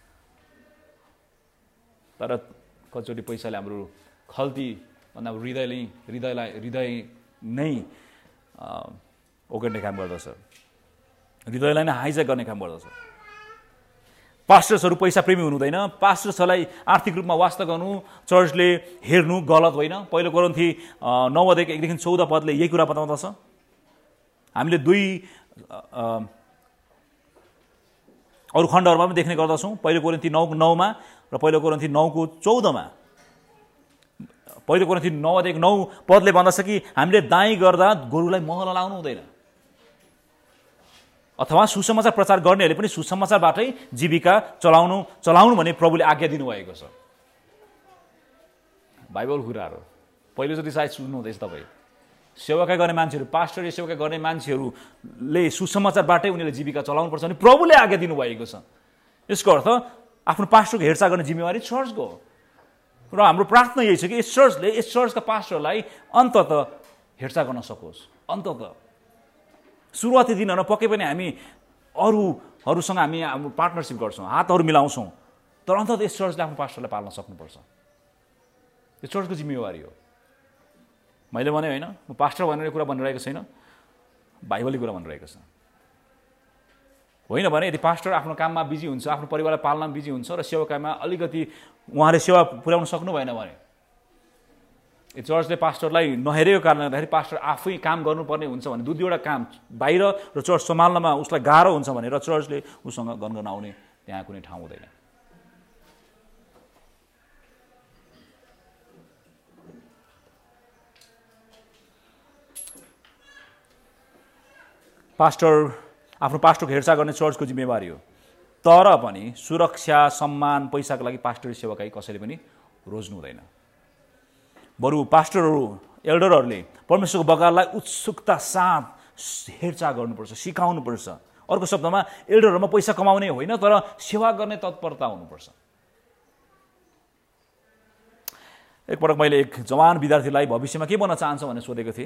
तर कतिचोटि पैसाले हाम्रो खल्ती भन्दा हृदय नै ओगट्ने काम गर्दछ, हृदयलाई नै हाइज्याक गर्ने काम गर्दछ। पास्टर्सहरू पैसा प्रेमी हुनु हुँदैन। पास्टर्सहरूलाई आर्थिक रूपमा वास्ता गर्नु, चर्चले हेर्नु गलत होइन। पहिलो कोरिन्थी 9:1-14 पदले यही कुरा बताउँदछ। हामीले अरू खण्डहरूमा पनि देख्ने गर्दछौँ। पहिलो कोरिन्थी 9:9 र पहिलो कोरिन्थी 9:14। पहिलो कोरिन्थी 9:1-9 पदले भन्दछ कि हामीले दाइँ गर्दा गोरुलाई मह लगाउनु हुँदैन। अथवा सुसमाचार प्रचार गर्नेहरूले पनि सुसमाचारबाटै जीविका चलाउनु भने प्रभुले आज्ञा दिनुभएको छ। बाइबल कुराहरू पहिलोचोटि सायद सुन्नु हुँदैछ तपाईँ। सेवाकाई गर्ने मान्छेहरू, पास्टरीय सेवाकाई गर्ने मान्छेहरूले सुसमाचारबाटै उनीहरूले जीविका चलाउनुपर्छ भने प्रभुले आज्ञा दिनुभएको छ। यसको अर्थ आफ्नो पास्टरको हेरचाह गर्ने जिम्मेवारी चर्चको हो। र हाम्रो प्रार्थना यही छ कि यस चर्चका पास्टरलाई अन्ततः हेरचाह गर्न सकोस्। अन्ततः सुरुवाती दिनहरूमा पक्कै पनि हामी अरूसँग हामी हाम्रो पार्टनरसिप गर्छौँ, हातहरू मिलाउँछौँ, तर अन्ततः यस चर्चले आफ्नो पास्टरलाई पाल्न सक्नुपर्छ। यो चर्चको जिम्मेवारी हो। मैले भने होइन, म पास्टर भनेर कुरा भनिरहेको छैन, बाइबलले कुरा भनिरहेको छ। होइन भने यदि पास्टर आफ्नो काममा बिजी हुन्छ, आफ्नो परिवारलाई पाल्नमा बिजी हुन्छ र सेवाकाईमा अलिकति उहाँले सेवा पुर्याउन सक्नु भएन भने चर्चले पास्टरलाई नहेरेको कारणले गर्दाखेरि पास्टर आफै काम गर्नुपर्ने हुन्छ भने दुईवटा काम बाहिर र चर्च सम्हाल्नमा उसलाई गाह्रो हुन्छ भनेर चर्चले उसँग गनगन आउने त्यहाँ कुनै ठाउँ हुँदैन। आफ्नो पास्टरको हेरचाह गर्ने चर्चको जिम्मेवारी हो। तर पनि सुरक्षा, सम्मान, पैसाको लागि पास्टरीय सेवाकाई कसैले पनि रोज्नु हुँदैन। बरु पास्टरहरू, एल्डरहरूले परमेश्वरको बगाललाई उत्सुकता साथ हेरचाह गर्नुपर्छ, सिकाउनुपर्छ। अर्को शब्दमा एल्डरहरूमा पैसा कमाउने होइन तर सेवा गर्ने तत्परता हुनुपर्छ। एकपटक मैले एक जवान विद्यार्थीलाई भविष्यमा के बन्न चाहन्छ भनेर सोधेको थिएँ।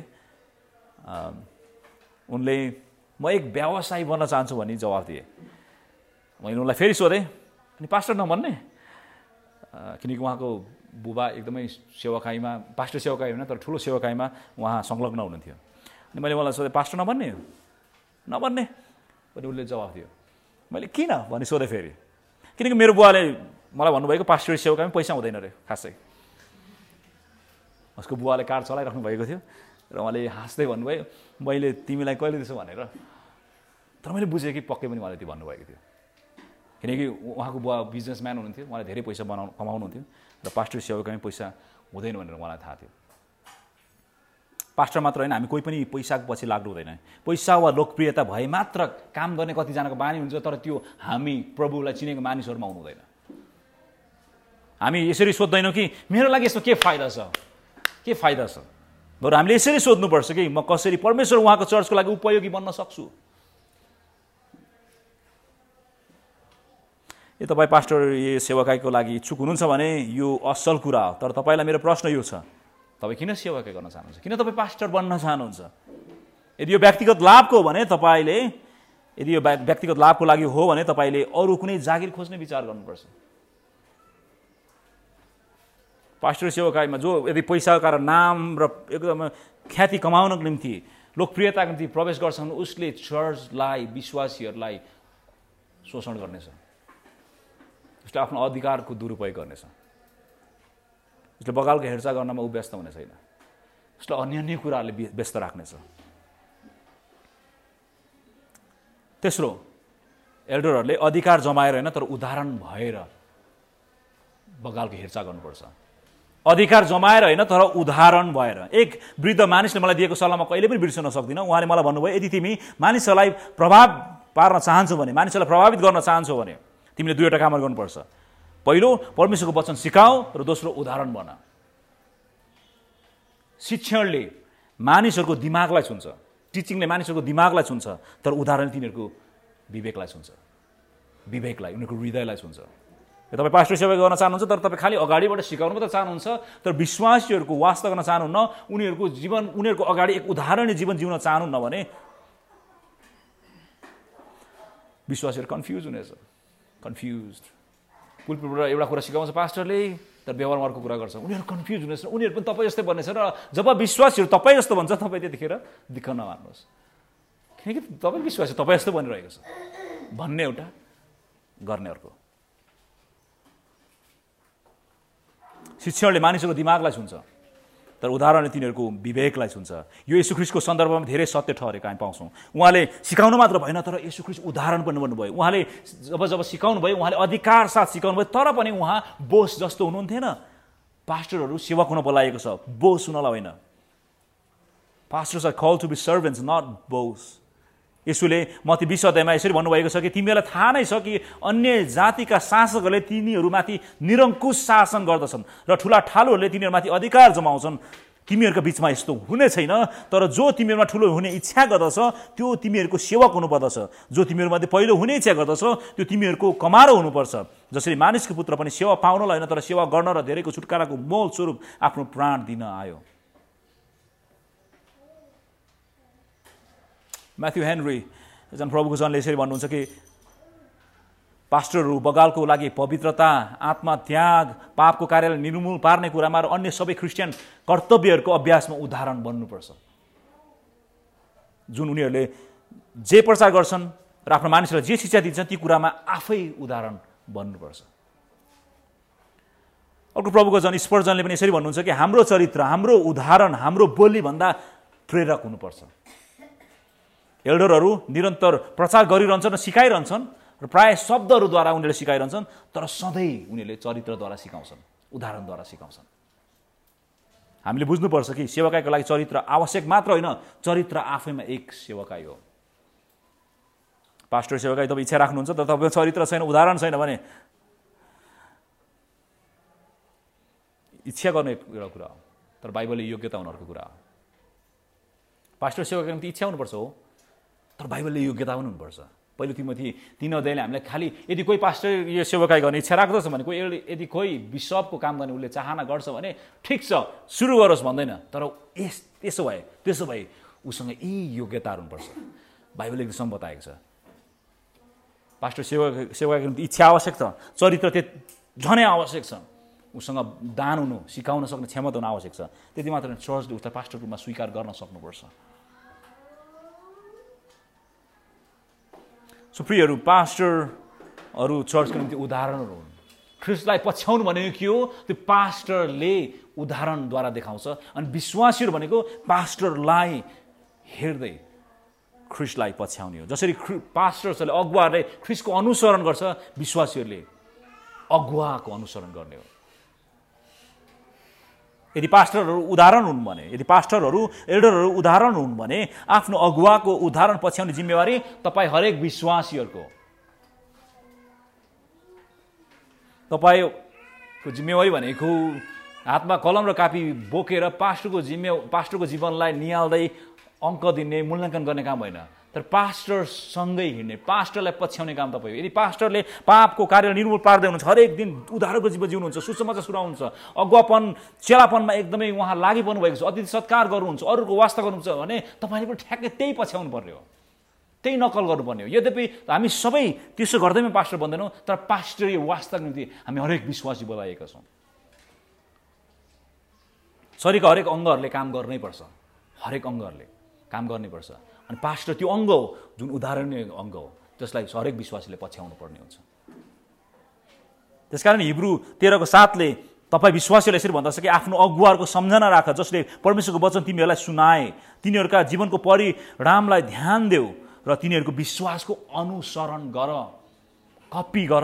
उनले म एक व्यवसायी बन्न चाहन्छु भन्ने जवाफ दिए। मैले उनलाई फेरि सोधेँ, अनि पास्टर नबन्ने? किनकि उहाँको बुबा एकदमै सेवाकाईमा, पास्टर सेवाकाई होइन तर ठुलो सेवाकाईमा उहाँ संलग्न हुनुहुन्थ्यो। अनि मैले उहाँलाई सोधेँ, पास्टर नबन्ने पनि उसले जवाफ दियो। मैले किन भनी सोधेँ फेरि, किनकि मेरो बुवाले मलाई भन्नुभएको पास्टरीय सेवाकाईमा पैसा हुँदैन अरे खासै। उसको बुवाले कार चलाइराख्नु भएको थियो र उहाँले हाँस्दै भन्नुभयो मैले तिमीलाई कहिले त्यसो भनेर, तर मैले बुझेँ कि पक्कै पनि उहाँले त्यो भन्नुभएको थियो, किनकि उहाँको बुवा बिजनेसम्यान हुनुहुन्थ्यो, उहाँले धेरै पैसा कमाउनुहुन्थ्यो र पास्टर सेवाकामै पैसा हुँदैन भनेर उहाँलाई थाहा थियो। पास्टर मात्र होइन, हामी कोही पनि पैसाको पछि लाग्नु हुँदैन। पैसा वा लोकप्रियता भए मात्र काम गर्ने कतिजनाको बानी हुन्छ, तर त्यो हामी प्रभुलाई चिनेको मानिसहरूमा आउनु हुँदैन। हामी यसरी सोध्दैनौँ कि मेरो लागि यस्तो के फाइदा छ, के फाइदा छ, बरु हामीले यसरी सोध्नुपर्छ कि म कसरी परमेश्वर उहाँको चर्चको लागि उपयोगी बन्न सक्छु। यो तपाईँ पास्टर यो सेवाकाईको लागि इच्छुक हुनुहुन्छ भने यो असल कुरा हो, तर तपाईँलाई मेरो प्रश्न यो छ, तपाईँ किन सेवाकाई गर्न चाहनुहुन्छ, किन तपाईँ पास्टर बन्न चाहनुहुन्छ? यदि यो व्यक्तिगत लाभको हो भने तपाईँले, यदि यो व्यक्तिगत लाभको लागि हो भने तपाईँले अरू कुनै जागिर खोज्ने विचार गर्नुपर्छ। पास्टर सेवाकाईमा जो यदि पैसाका र नाम र एकदम ख्याति कमाउनको निम्ति लोकप्रियताको निम्ति प्रवेश गर्छन्, उसले चर्चलाई, विश्वासीहरूलाई शोषण गर्नेछ, उसले आफ्नो अधिकारको दुरुपयोग गर्नेछ, उसले बगालको हेरचाह गर्नमा ऊ व्यस्त हुने छैन, उसलाई अन्य अन्य कुराहरूले व्यस्त राख्नेछ। तेस्रो, एल्डरहरूले अधिकार जमाएर होइन तर उदाहरण भएर बगालको हेरचाह गर्नुपर्छ। अधिकार जमाएर होइन तर उदाहरण भएर। एक वृद्ध मानिसले मलाई दिएको सल्लाह म कहिले पनि बिर्सन सक्दिनँ। उहाँले मलाई भन्नुभयो, यदि तिमी मानिसहरूलाई प्रभाव पार्न चाहन्छौ भने, मानिसहरूलाई प्रभावित गर्न चाहन्छौ भने तिमीले दुईवटा कामहरू गर्नुपर्छ। पहिलो, परमेश्वरको वचन सिकाऊ र दोस्रो, उदाहरण बना। शिक्षणले मानिसहरूको दिमागलाई छुन्छ, टिचिङले मानिसहरूको दिमागलाई छुन्छ, तर उदाहरणले तिनीहरूको विवेकलाई छुन्छ, विवेकलाई, उनीहरूको हृदयलाई छुन्छ। तपाईँ पास्टर सेवा गर्न चाहनुहुन्छ तर तपाईँ खालि अगाडिबाट सिकाउनु मात्र चाहनुहुन्छ, तर विश्वासीहरूको वास्ता गर्न चाहनुहुन्न, उनीहरूको जीवन, उनीहरूको अगाडि एक उदाहरणीय जीवन जिउन चाहनुहुन्न भने विश्वासीहरू कन्फ्युज हुनेछ, कन्फ्युज। पुलपिटबाट एउटा कुरा सिकाउँछ पास्टरले, तर व्यवहारमा अर्को कुरा गर्छ, उनीहरू कन्फ्युज हुनेछ, उनीहरू पनि तपाईँ जस्तै बन्नेछ। र जब विश्वासीहरू तपाईँ जस्तो भन्छ, तपाईँ त्यतिखेर दिक्क नमान्नुहोस्, किनकि तपाईँ विश्वासी तपाईँ जस्तो बनिरहेको छ भन्ने एउटा, गर्ने अर्को। शिक्षणले मानिसहरूको दिमागलाई छुन्छ, तर उदाहरणले तिनीहरूको विवेकलाई छुन्छ। यो येशू ख्रीष्टको सन्दर्भमा धेरै सत्य ठहरेको हामी पाउँछौँ। उहाँले सिकाउनु मात्र भएन, तर येशू ख्रीष्ट उदाहरण पनि बन्नुभयो। उहाँले जब सिकाउनु भयो, उहाँले अधिकार साथ सिकाउनु भयो, तर पनि उहाँ बोस जस्तो हुनुहुन्थेन। पास्टरहरू सेवक हुन बोलाएको छ, बोस हुनलाई होइन। Pastors are called to be servants, not boss. येशूले मत्ती 20 अध्यायमा यसरी भन्नुभएको छ कि तिमीहरूलाई थाहा नै छ कि अन्य जातिका शासकहरूले तिनीहरूमाथि निरङ्कुश शासन गर्दछन् र ठुला ठालुहरूले तिनीहरूमाथि अधिकार जमाउँछन्। तिमीहरूका बिचमा यस्तो हुने छैन, तर जो तिमीहरूमा ठुलो हुने इच्छा गर्दछ त्यो तिमीहरूको सेवक हुनुपर्दछ। जो तिमीहरूमध्ये पहिलो हुने इच्छा गर्दछ त्यो तिमीहरूको कमारो हुनुपर्छ। जसरी मानिसको पुत्र पनि सेवा पाउनलाई होइन तर सेवा गर्न र धेरैको छुटकाराको मोल स्वरूप आफ्नो प्राण दिन आयो। म्याथ्यू हेनरी, एकजना प्रभुको जनले यसरी भन्नुहुन्छ कि पास्टरहरू बगालको लागि पवित्रता, आत्मा त्याग, पापको कार्यलाई निर्मूल पार्ने कुरामा र अन्य सबै क्रिस्चियन कर्तव्यहरूको अभ्यासमा उदाहरण बन्नुपर्छ। जुन उनीहरूले जे प्रचार गर्छन् र आफ्नो मानिसहरूलाई जे शिक्षा दिन्छन् ती कुरामा आफै उदाहरण बन्नुपर्छ। अर्को प्रभुको जन स्पर्जनले पनि यसरी भन्नुहुन्छ कि हाम्रो चरित्र, हाम्रो उदाहरण, हाम्रो बोलीभन्दा प्रेरक हुनुपर्छ। एल्डरहरू निरन्तर प्रचार गरिरहन्छन् र सिकाइरहन्छन् र प्राय शब्दहरूद्वारा उनीहरूले सिकाइरहन्छन्, तर सधैँ उनीहरूले चरित्रद्वारा सिकाउँछन्, उदाहरणद्वारा सिकाउँछन्। हामीले बुझ्नुपर्छ कि सेवाकाईको लागि चरित्र आवश्यक मात्र होइन, चरित्र आफैमा एक सेवाकाई हो। पास्टर सेवाकाई तपाईँ इच्छा राख्नुहुन्छ तर तपाईँको चरित्र छैन, उदाहरण छैन भने इच्छा गर्ने एउटा कुरा हो, तर बाइबलले योग्यता हुनु अर्को कुरा हो। पास्टर सेवाकाईको निम्ति इच्छा हुनुपर्छ हो, तर बाइबलले योग्यता पनि हुनुपर्छ। पहिलो तिमोथी 3 अध्यायले हामीलाई खालि यदि कोही पास्टर यो सेवाकाई गर्ने इच्छा राख्दछ भने, यदि कोही बिशपको काम गर्ने उसले चाहना गर्छ भने ठिक छ, सुरु गरोस् भन्दैन, तर त्यसो भए उसँग यी योग्यताहरू हुनुपर्छ। बाइबलले एकदम बताएको छ। पास्टर सेवाकाईको निम्ति इच्छा आवश्यक छ, चरित्र झनै आवश्यक छ, उसँग दान हुनु, सिकाउन सक्ने क्षमता हुनु आवश्यक छ। त्यति मात्र चर्चले उसलाई पास्टर रूपमा स्वीकार गर्न सक्नुपर्छ। सो प्रियहरू, पास्टरहरू चर्चको निम्ति उदाहरणहरू हुन्, ख्रिस्टलाई पछ्याउनु भनेको के हो? त्यो पास्टरले उदाहरणद्वारा देखाउँछ। अनि विश्वासीहरू भनेको पास्टरलाई हेर्दै ख्रिस्टलाई पछ्याउने हो। जसरी पास्टर्सहरूले अगुवाहरूले ख्रिस्टको अनुसरण गर्छ, विश्वासीहरूले अगुवाको अनुसरण गर्ने हो। यदि पास्टरहरू उदाहरण हुन् भने, यदि पास्टरहरू एल्डरहरू उदाहरण हुन् भने आफ्नो अगुवाको उदाहरण पछ्याउने जिम्मेवारी तपाईँ हरेक विश्वासीहरूको। तपाईँको जिम्मेवारी भनेको हातमा कलम र कापी बोकेर पास्टरको जीवनलाई निहाल्दै अङ्क दिने, मूल्याङ्कन गर्ने काम होइन, तर पास्टरसँगै हिँड्ने, पास्टरलाई पछ्याउने काम तपाईँ हो। यदि पास्टरले पापको कार्य निर्मूल पार्दै हुनुहुन्छ, हरेक दिन उद्धारको जीवन जिउनुहुन्छ, सुसमाचार सुनाउनुहुन्छ, अगुवापन चेलापनमा एकदमै उहाँ लागि पर्नु भएको छ, अतिथि सत्कार गर्नुहुन्छ, अरूको वास्ता गर्नुहुन्छ भने तपाईँले पनि ठ्याक्कै त्यही पछ्याउनु पर्ने हो, त्यही नकल गर्नुपर्ने हो। यद्यपि हामी सबै त्यसो गर्दैमा पास्टर बन्दैनौँ, तर पास्टरीय वास्ताको निम्ति हामी हरेक विश्वासी बोलाएका छौँ। शरीरका हरेक अङ्गहरूले काम गर्नै पर्छ, हरेक अङ्गहरूले काम गर्नुपर्छ। अनि पास्टर त्यो अङ्ग हो जुन उदाहरणीय अङ्ग हो, जसलाई हरेक विश्वासीले पछ्याउनु पर्ने हुन्छ। त्यसकारण हिब्रू 13:7ले तपाईँ विश्वासीलाई यसरी भन्दछ कि आफ्नो अगुवाहरूको सम्झना राख, जसले परमेश्वरको वचन तिमीहरूलाई सुनाए, तिनीहरूका जीवनको परिणामलाई ध्यान देऊ र तिनीहरूको विश्वासको अनुसरण गर, कपी गर।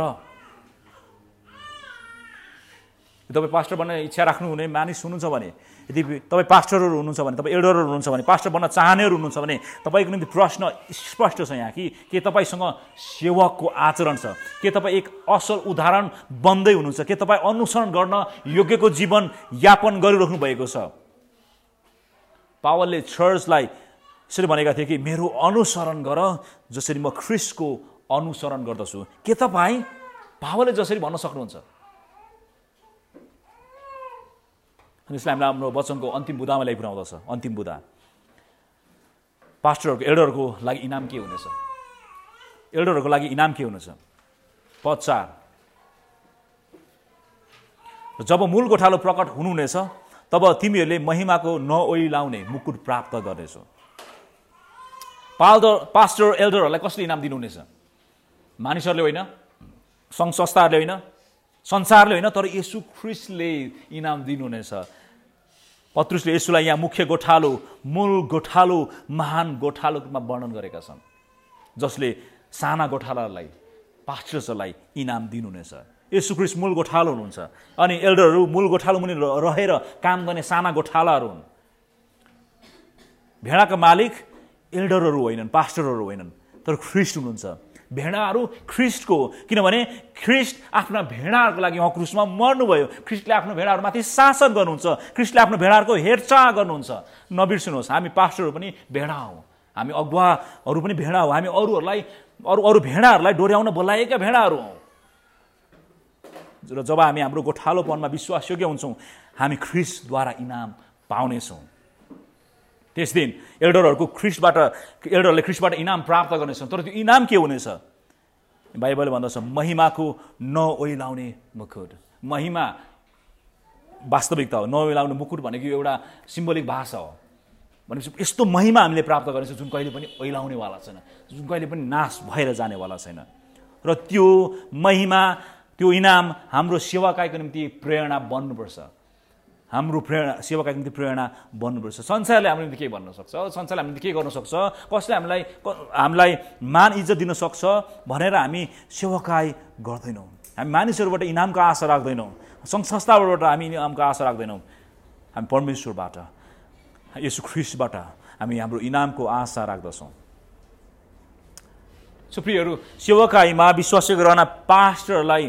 तपाईँ पास्टर बन्न इच्छा राख्नुहुने मानिस हुनुहुन्छ भने, यदि तपाईँ पास्टरहरू हुनुहुन्छ भने, तपाईँ एल्डरहरू हुनुहुन्छ भने, पास्टर बन्न चाहनेहरू हुनुहुन्छ भने तपाईँको निम्ति प्रश्न स्पष्ट छ यहाँ कि के तपाईँसँग सेवकको आचरण छ? के तपाईँ एक असल उदाहरण बन्दै हुनुहुन्छ? के तपाईँ अनुसरण गर्न योग्यको जीवन यापन गरिराख्नु भएको छ? पावलले चर्चलाई यसरी भनेका थिए कि मेरो अनुसरण गर जसरी म ख्रिस्टको अनुसरण गर्दछु। के तपाईँ पावलले जसरी भन्न सक्नुहुन्छ? अनि यसलाई हामीलाई हाम्रो वचनको अन्तिम बुदामा ल्याइपुर्याउँदछ। अन्तिम बुदा पास्टरहरूको एल्डरहरूको लागि इनाम के हुनेछ? एल्डरहरूको लागि इनाम के हुनेछ? पद 4, जब मूल गोठालो प्रकट हुनुहुनेछ तब तिमीहरूले महिमाको नओइलाउने मुकुट प्राप्त गर्नेछौ। पास्टर एल्डरहरूलाई कसले इनाम दिनुहुनेछ? मानिसहरूले होइन, सङ्घ संस्थाहरूले होइन, संसारले होइन, तर येशू ख्रिस्टले इनाम दिनुहुनेछ। पत्रुसले येशूलाई यहाँ मुख्य गोठालो, मूल गोठालो, महान गोठालोको रूपमा वर्णन गरेका छन्, जसले साना गोठालालाई, पास्टर्सहरूलाई इनाम दिनुहुनेछ। येशू ख्रिस्ट मूल गोठालो हुनुहुन्छ अनि एल्डरहरू मूल गोठालो मुनि रहेर काम गर्ने साना गोठालाहरू हुन्। भेडाका मालिक एल्डरहरू होइनन्, पास्टरहरू होइनन्, तर ख्रिस्ट हुनुहुन्छ। भेडाहरू ख्रिस्टको, किनभने ख्रिस्ट आफ्ना भेडाहरूको लागि उहाँ क्रुसमा मर्नुभयो। ख्रिस्टले आफ्नो भेडाहरूमाथि शासन गर्नुहुन्छ, ख्रिस्टले आफ्नो भेडाहरूको हेरचाह गर्नुहुन्छ। नबिर्सिनुहोस्, हामी पास्टरहरू पनि भेडा हौँ, हामी अगुवाहरू पनि भेडा हौँ, हामी अरू भेडाहरूलाई डोर्याउन बोलाएका भेडाहरू हौँ। र जब हामी हाम्रो गोठालोपनमा विश्वासयोग्य हुन्छौँ, हामी ख्रिस्टद्वारा इनाम पाउनेछौँ। त्यस दिन एल्डरले ख्रिस्टबाट इनाम प्राप्त गर्नेछन्। तर त्यो इनाम के हुनेछ? बाइबलले भन्दछ महिमाको नओइलाउने मुकुट। महिमा वास्तविकता हो, नओइलाउने मुकुट भनेको एउटा सिम्बोलिक भाषा हो। भनेपछि यस्तो महिमा हामीले प्राप्त गर्नेछौँ जुन कहिले पनि ओइलाउनेवाला छैन, जुन कहिले पनि नाश भएर जानेवाला छैन। र त्यो महिमा, त्यो इनाम हाम्रो सेवाकाईको निम्ति प्रेरणा बन्नुपर्छ, हाम्रो सेवाकाईको निम्ति प्रेरणा बन्नुपर्छ। संसारले हाम्रो निम्ति के भन्न सक्छ, संसारले हाम्रो निम्ति के गर्न सक्छ, कसले हामीलाई मान इज्जत दिन सक्छ भनेर हामी सेवाकाई गर्दैनौँ। हामी मानिसहरूबाट इनामको आशा राख्दैनौँ, सङ्घ संस्थाबाट हामी इनामको आशा राख्दैनौँ। हामी परमेश्वरबाट, येशू ख्रिस्टबाट हामी हाम्रो इनामको आशा राख्दछौँ। प्रियहरू, सेवाकाईमा विश्वास रहन पास्टरलाई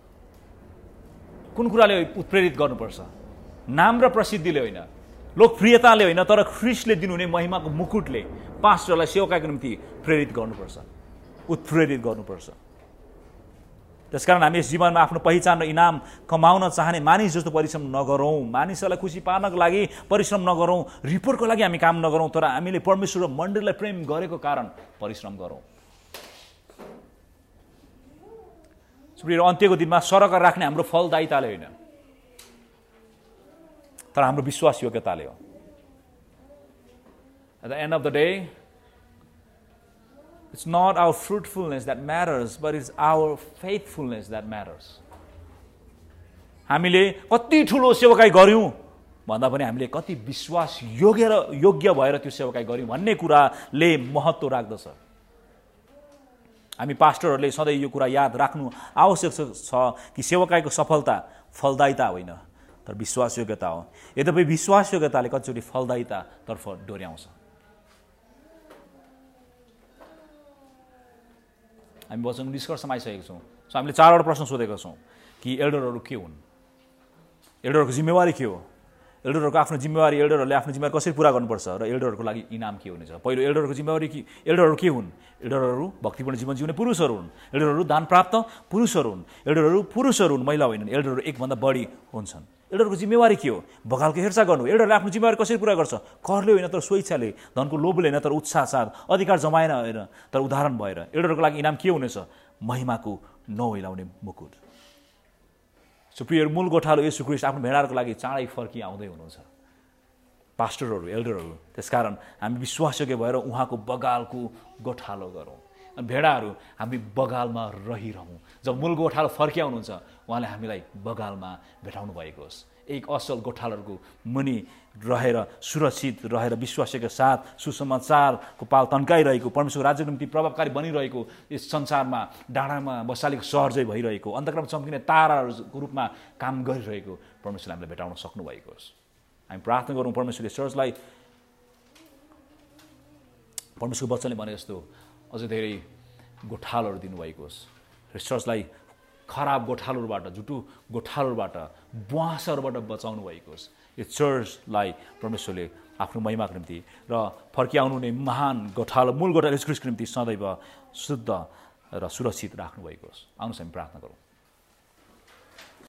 कुन कुराले उत्प्रेरित गर्नुपर्छ? नाम र प्रसिद्धिले होइन, लोकप्रियताले होइन, तर ख्रिस्टले दिनुहुने महिमाको मुकुटले पास्टरलाई सेवाकाईको निम्ति प्रेरित गर्नुपर्छ, उत्प्रेरित गर्नुपर्छ। त्यसकारण हामी यस जीवनमा आफ्नो पहिचान र इनाम कमाउन चाहने मानिस जस्तो परिश्रम नगरौँ, मानिसहरूलाई खुसी पार्नको लागि परिश्रम नगरौँ, रिपोर्टको लागि हामी काम नगरौँ, तर हामीले परमेश्वर र मण्डलीलाई प्रेम गरेको कारण परिश्रम गरौँ। अन्त्यको दिनमा सरकार राख्ने हाम्रो फलदायिताले होइन, तर हाम्रो विश्वास योग्यताले हो। At the end of the day, it's not our fruitfulness that matters, but it's our faithfulness that matters. हामीले कति ठुलो सेवकाई गर्यौँ भन्दा पनि हामीले कति विश्वास योग्य भएर त्यो सेवकाई गर्यौँ भन्ने कुराले महत्त्व राख्दछ। हामी पास्टरहरूले सधैँ यो कुरा याद राख्नु आवश्यक छ कि सेवकाईको सफलता फलदायिता होइन तर विश्वासयोग्यता हो। यद्यपि विश्वासयोग्यताले कतिचोटि फलदायितातर्फ डोर्याउँछ। हामी वचनको निष्कर्षमा आइसकेका छौँ। सो हामीले 4वटा प्रश्न सोधेका छौँ कि एल्डरहरू के हुन्, एल्डरहरूको जिम्मेवारी के हो, एल्डरहरूको आफ्नो जिम्मेवारी, एल्डरहरूले आफ्नो जिम्मेवारी कसरी पुरा गर्नुपर्छ र एल्डरहरूको लागि इनाम के हुनेछ। पहिलो एल्डरहरूको जिम्मेवारी कि एल्डरहरू के हुन्? एल्डरहरू भक्तिपूर्ण जीवन जिउने पुरुषहरू हुन्। एल्डरहरू दान प्राप्त पुरुषहरू हुन्। एल्डरहरू पुरुषहरू हुन्, महिला होइनन्। एल्डरहरू एकभन्दा बढी हुन्छन्। एल्डरको जिम्मेवारी के हो? बगालको हेरचाह गर्नु। एल्डरले आफ्नो जिम्मेवारी कसरी पुरा गर्छ? करले होइन तर स्वेच्छाले, धनको लोभले होइन तर उत्साह साथ, अधिकार जमाएन होइन तर उदाहरण भएर। एल्डरको लागि इनाम के हुनेछ? महिमाको नौइलाउने मुकुट। सुप्रियर मूल गोठालो येशू ख्रीष्ट आफ्नो भेडाहरूको लागि चाँडै फर्की आउँदै हुनुहुन्छ। पास्टरहरू, एल्डरहरू, त्यसकारण हामी विश्वासयोग्य भएर उहाँको बगालको गोठालो गरौँ। अनि भेडाहरू हामी बगालमा रहिरहौँ। जब मूल गोठालो फर्किआउनुहुन्छ उहाँले हामीलाई बगालमा भेटाउनु भएको होस्। एक असल गोठालहरूको मुनि रहेर सुरक्षित रहेर विश्वासका साथ सुसमाचारको पाल तन्काइरहेको, परमेश्वरको राज्यको निम्ति प्रभावकारी बनिरहेको, यस संसारमा डाँडामा बसालेको सहर चाहिँ भइरहेको, अन्धकारमा चम्किने ताराहरूको रूपमा काम गरिरहेको परमेश्वरले हामीलाई भेटाउन सक्नुभएको होस्। हामी प्रार्थना गरौँ परमेश्वरले चर्चलाई परमेश्वरको वचनले भने जस्तो अझै धेरै गोठालोहरू दिनुभएको होस् र चर्चलाई खराब गोठालोहरूबाट, जुटु गोठालोहरूबाट, बुवासहरूबाट बचाउनु भएको होस्। यो चर्चलाई परमेश्वरले आफ्नो महिमाको निम्ति र फर्किआउनु नै महान गोठालो, मूल गोठालो येशू ख्रीष्टको निम्ति सदैव शुद्ध र सुरक्षित राख्नु भएको होस्। आउनुहोस् हामी प्रार्थना गरौँ।